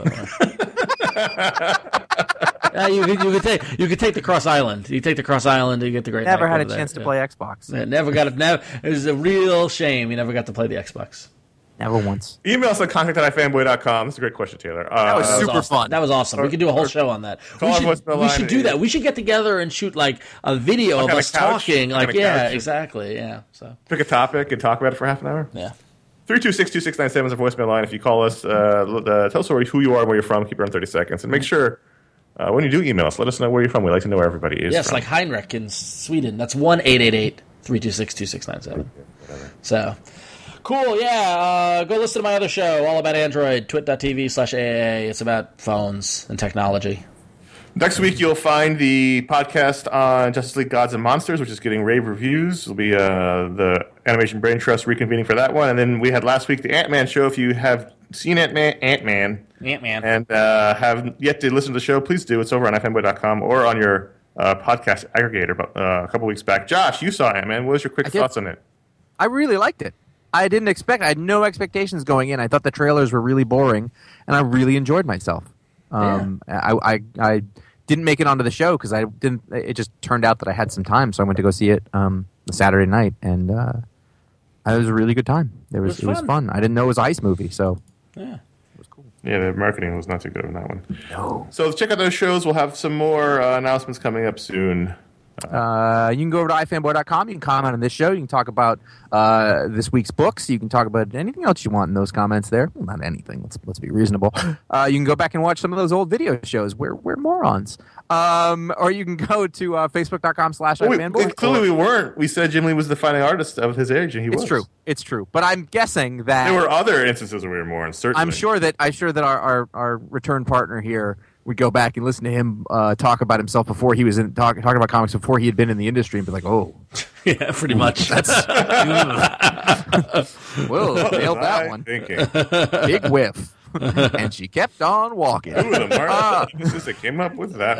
[SPEAKER 2] the way. Yeah, you could you could take you could take the Cross Island. You take the Cross Island, you get the Great
[SPEAKER 3] Never
[SPEAKER 2] Neck
[SPEAKER 3] had a
[SPEAKER 2] over there.
[SPEAKER 3] chance to
[SPEAKER 2] Yeah.
[SPEAKER 3] play Xbox.
[SPEAKER 2] Yeah, never got it. Never. It was a real shame. You never got to play the Xbox.
[SPEAKER 3] Never once.
[SPEAKER 4] Email us at contact at ifanboy dot com. That's a great question, Taylor. Uh,
[SPEAKER 3] That was
[SPEAKER 2] That was
[SPEAKER 3] super
[SPEAKER 2] awesome.
[SPEAKER 3] fun.
[SPEAKER 2] That was awesome. We could do a whole show on that. We
[SPEAKER 4] our
[SPEAKER 2] should,
[SPEAKER 4] voicemail
[SPEAKER 2] we
[SPEAKER 4] line
[SPEAKER 2] should do
[SPEAKER 4] is-
[SPEAKER 2] that. We should get together and shoot like a video
[SPEAKER 4] Like
[SPEAKER 2] of
[SPEAKER 4] on a
[SPEAKER 2] us
[SPEAKER 4] couch?
[SPEAKER 2] talking.
[SPEAKER 4] On
[SPEAKER 2] Like,
[SPEAKER 4] a
[SPEAKER 2] yeah,
[SPEAKER 4] couch?
[SPEAKER 2] exactly. Yeah. So,
[SPEAKER 4] Pick a topic and talk about it for half an hour.
[SPEAKER 2] yeah.
[SPEAKER 4] three two six, two six nine seven is our voicemail line. If you call us, uh, uh, tell us who you are, where you're from, keep it around thirty seconds. And make sure, uh, when you do email us, let us know where you're from. We like to know where everybody is
[SPEAKER 2] Yes,
[SPEAKER 4] from.
[SPEAKER 2] like Heinrich in Sweden. That's one eight eight eight, three two six, two six nine seven. So, cool. Yeah. Uh, go listen to my other show, all about Android, twit.tv slash AAA. It's about phones and technology.
[SPEAKER 4] Next week, you'll find the podcast on Justice League Gods and Monsters, which is getting rave reviews. It'll be uh, the Animation Brain Trust reconvening for that one. And then we had last week the Ant-Man show. If you have seen Ant-Man, Ant-Man
[SPEAKER 2] Ant-Man.
[SPEAKER 4] and uh, have yet to listen to the show, please do. It's over on ifanboy dot com or on your uh, podcast aggregator uh, a couple weeks back. Josh, you saw Ant-Man. What was your quick
[SPEAKER 3] I did.
[SPEAKER 4] thoughts on it?
[SPEAKER 3] I really liked it. I didn't expect. I had no expectations going in. I thought the trailers were really boring, and I really enjoyed myself. Um, I, I I didn't make it onto the show because I didn't. It just turned out that I had some time, so I went to go see it um, the Saturday night, and uh, it was a really good time. It was
[SPEAKER 2] was
[SPEAKER 3] it was
[SPEAKER 2] fun.
[SPEAKER 3] fun. I didn't know it was an ice movie, so
[SPEAKER 2] Yeah.
[SPEAKER 3] it was cool.
[SPEAKER 4] Yeah, the marketing was not too good on that one.
[SPEAKER 3] No.
[SPEAKER 4] So check out those shows. We'll have some more uh, announcements coming up soon.
[SPEAKER 3] Uh, you can go over to ifanboy dot com. You can comment on this show. You can talk about uh, this week's books. You can talk about anything else you want in those comments there. Well, not anything. Let's let's be reasonable. Uh, you can go back and watch some of those old video shows. We're we're morons. Um, or you can go to uh, facebook dot com slash
[SPEAKER 4] Well, we,
[SPEAKER 3] ifanboy.
[SPEAKER 4] clearly,
[SPEAKER 3] or-
[SPEAKER 4] we weren't. We said Jim Lee was the defining artist of his age, and he
[SPEAKER 3] It's
[SPEAKER 4] was.
[SPEAKER 3] true. It's true. But I'm guessing that
[SPEAKER 4] There were other instances where we were more uncertain.
[SPEAKER 3] I'm sure that I'm sure that our, our, our return partner here would go back and listen to him uh, talk about himself before he was in talk, talking about comics before he had been in the industry and be like, oh,
[SPEAKER 2] Yeah, pretty much. That's
[SPEAKER 3] whoa, nailed that
[SPEAKER 4] I
[SPEAKER 3] one.
[SPEAKER 4] Thinking.
[SPEAKER 3] Big whiff. And she kept on walking.
[SPEAKER 4] Who the
[SPEAKER 3] Ah.
[SPEAKER 4] market that came up with that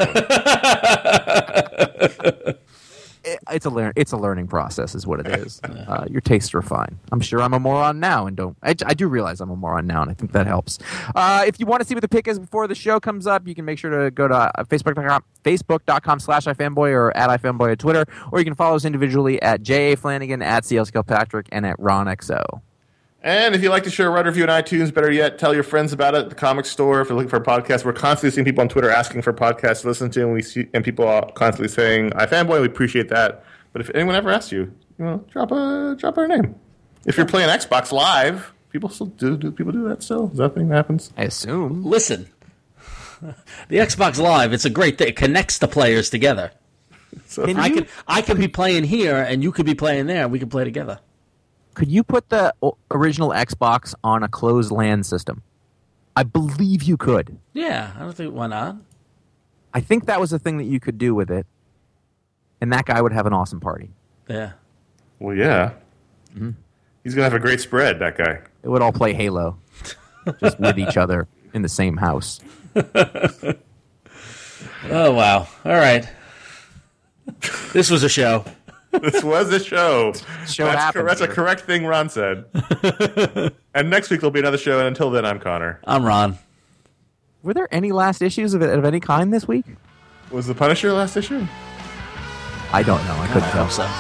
[SPEAKER 4] one?
[SPEAKER 3] It- it's a learn it's a learning process is what it is. Uh, your tastes refine. I'm sure I'm a moron now and don't I, I do realize I'm a moron now and I think that helps. Uh, if you want to see what the pick is before the show comes up, you can make sure to go to uh, facebook dot com facebook dot com slash ifanboy or at ifanboy at Twitter, or you can follow us individually at J A Flanagan, at C L Kilpatrick, and at Ron X O.
[SPEAKER 4] And if you'd like to share a writer review on iTunes, better yet, tell your friends about it at the comic store. If you're looking for a podcast, we're constantly seeing people on Twitter asking for podcasts to listen to, and we see and people are constantly saying iFanboy. We appreciate that. But if anyone ever asks you, you know, drop a drop our name. If you're playing Xbox Live, people still do do people do that still? Is that a thing that happens?
[SPEAKER 3] I assume.
[SPEAKER 2] Listen. The Xbox Live, it's a great thing. It connects the players together.
[SPEAKER 4] So
[SPEAKER 3] Can
[SPEAKER 2] I
[SPEAKER 3] you-
[SPEAKER 2] could I could be playing here and you could be playing there and we could play together.
[SPEAKER 3] Could you put the o- original Xbox on a closed LAN system? I believe you could.
[SPEAKER 2] Yeah, I don't think why not.
[SPEAKER 3] I think that was a thing that you could do with it, and that guy would have an awesome party.
[SPEAKER 2] Yeah.
[SPEAKER 4] Well, yeah.
[SPEAKER 3] Mm-hmm.
[SPEAKER 4] He's going to have a great spread, that guy.
[SPEAKER 3] It would all play Halo, just with each other in the same house.
[SPEAKER 2] Oh, wow. All right. This was a show.
[SPEAKER 4] This was a show.
[SPEAKER 3] Show
[SPEAKER 4] that's,
[SPEAKER 3] happens
[SPEAKER 4] cor- that's a
[SPEAKER 3] here.
[SPEAKER 4] correct thing Ron said. And next week there'll be another show, and until then, I'm Connor.
[SPEAKER 2] I'm Ron.
[SPEAKER 3] Were there any last issues of, of any kind this week?
[SPEAKER 4] Was the Punisher last issue?
[SPEAKER 3] I don't know. I couldn't
[SPEAKER 2] I
[SPEAKER 3] tell.
[SPEAKER 2] hope so.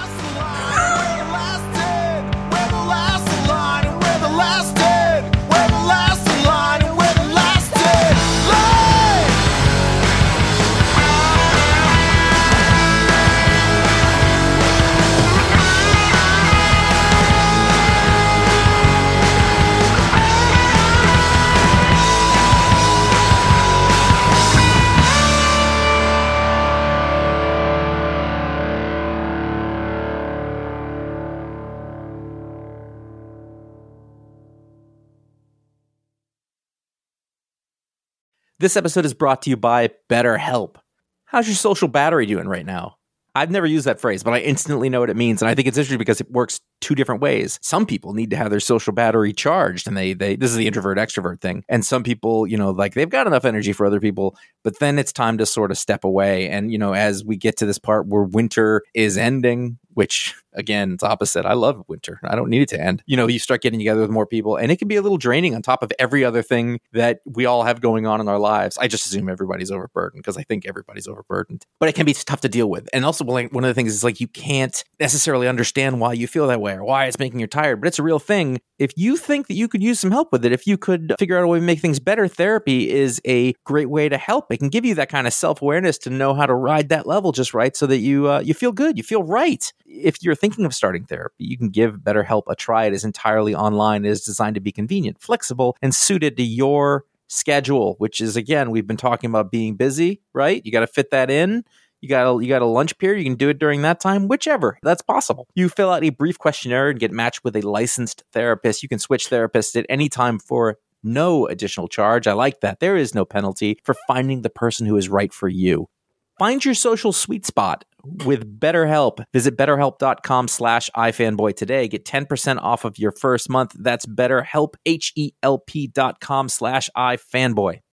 [SPEAKER 5] This episode is brought to you by BetterHelp. How's your social battery doing right now? I've never used that phrase, but I instantly know what it means, and I think it's interesting because it works two different ways. Some people need to have their social battery charged, and they they this is the introvert extrovert thing. And some people, you know, like they've got enough energy for other people, but then it's time to sort of step away. And you know, as we get to this part where winter is ending, which again, it's opposite. I love winter. I don't need it to end. You know, you start getting together with more people, and it can be a little draining on top of every other thing that we all have going on in our lives. I just assume everybody's overburdened because I think everybody's overburdened. But it can be tough to deal with. And also, like, one of the things is like you can't necessarily understand why you feel that way or why it's making you tired, but it's a real thing. If you think that you could use some help with it, if you could figure out a way to make things better, therapy is a great way to help. It can give you that kind of self-awareness to know how to ride that level just right so that you uh, you feel good, you feel right. If you're thinking of starting therapy, you can give BetterHelp a try. It is entirely online. It is designed to be convenient, flexible, and suited to your schedule, which is, again, we've been talking about being busy, right? You got to fit that in. You got a, you got a lunch period. You can do it during that time, whichever. That's possible. You fill out a brief questionnaire and get matched with a licensed therapist. You can switch therapists at any time for no additional charge. I like that. There is no penalty for finding the person who is right for you. Find your social sweet spot with BetterHelp. Visit betterhelp.com slash ifanboy today. Get ten percent off of your first month. That's BetterHelp, H E L P dot com slash ifanboy.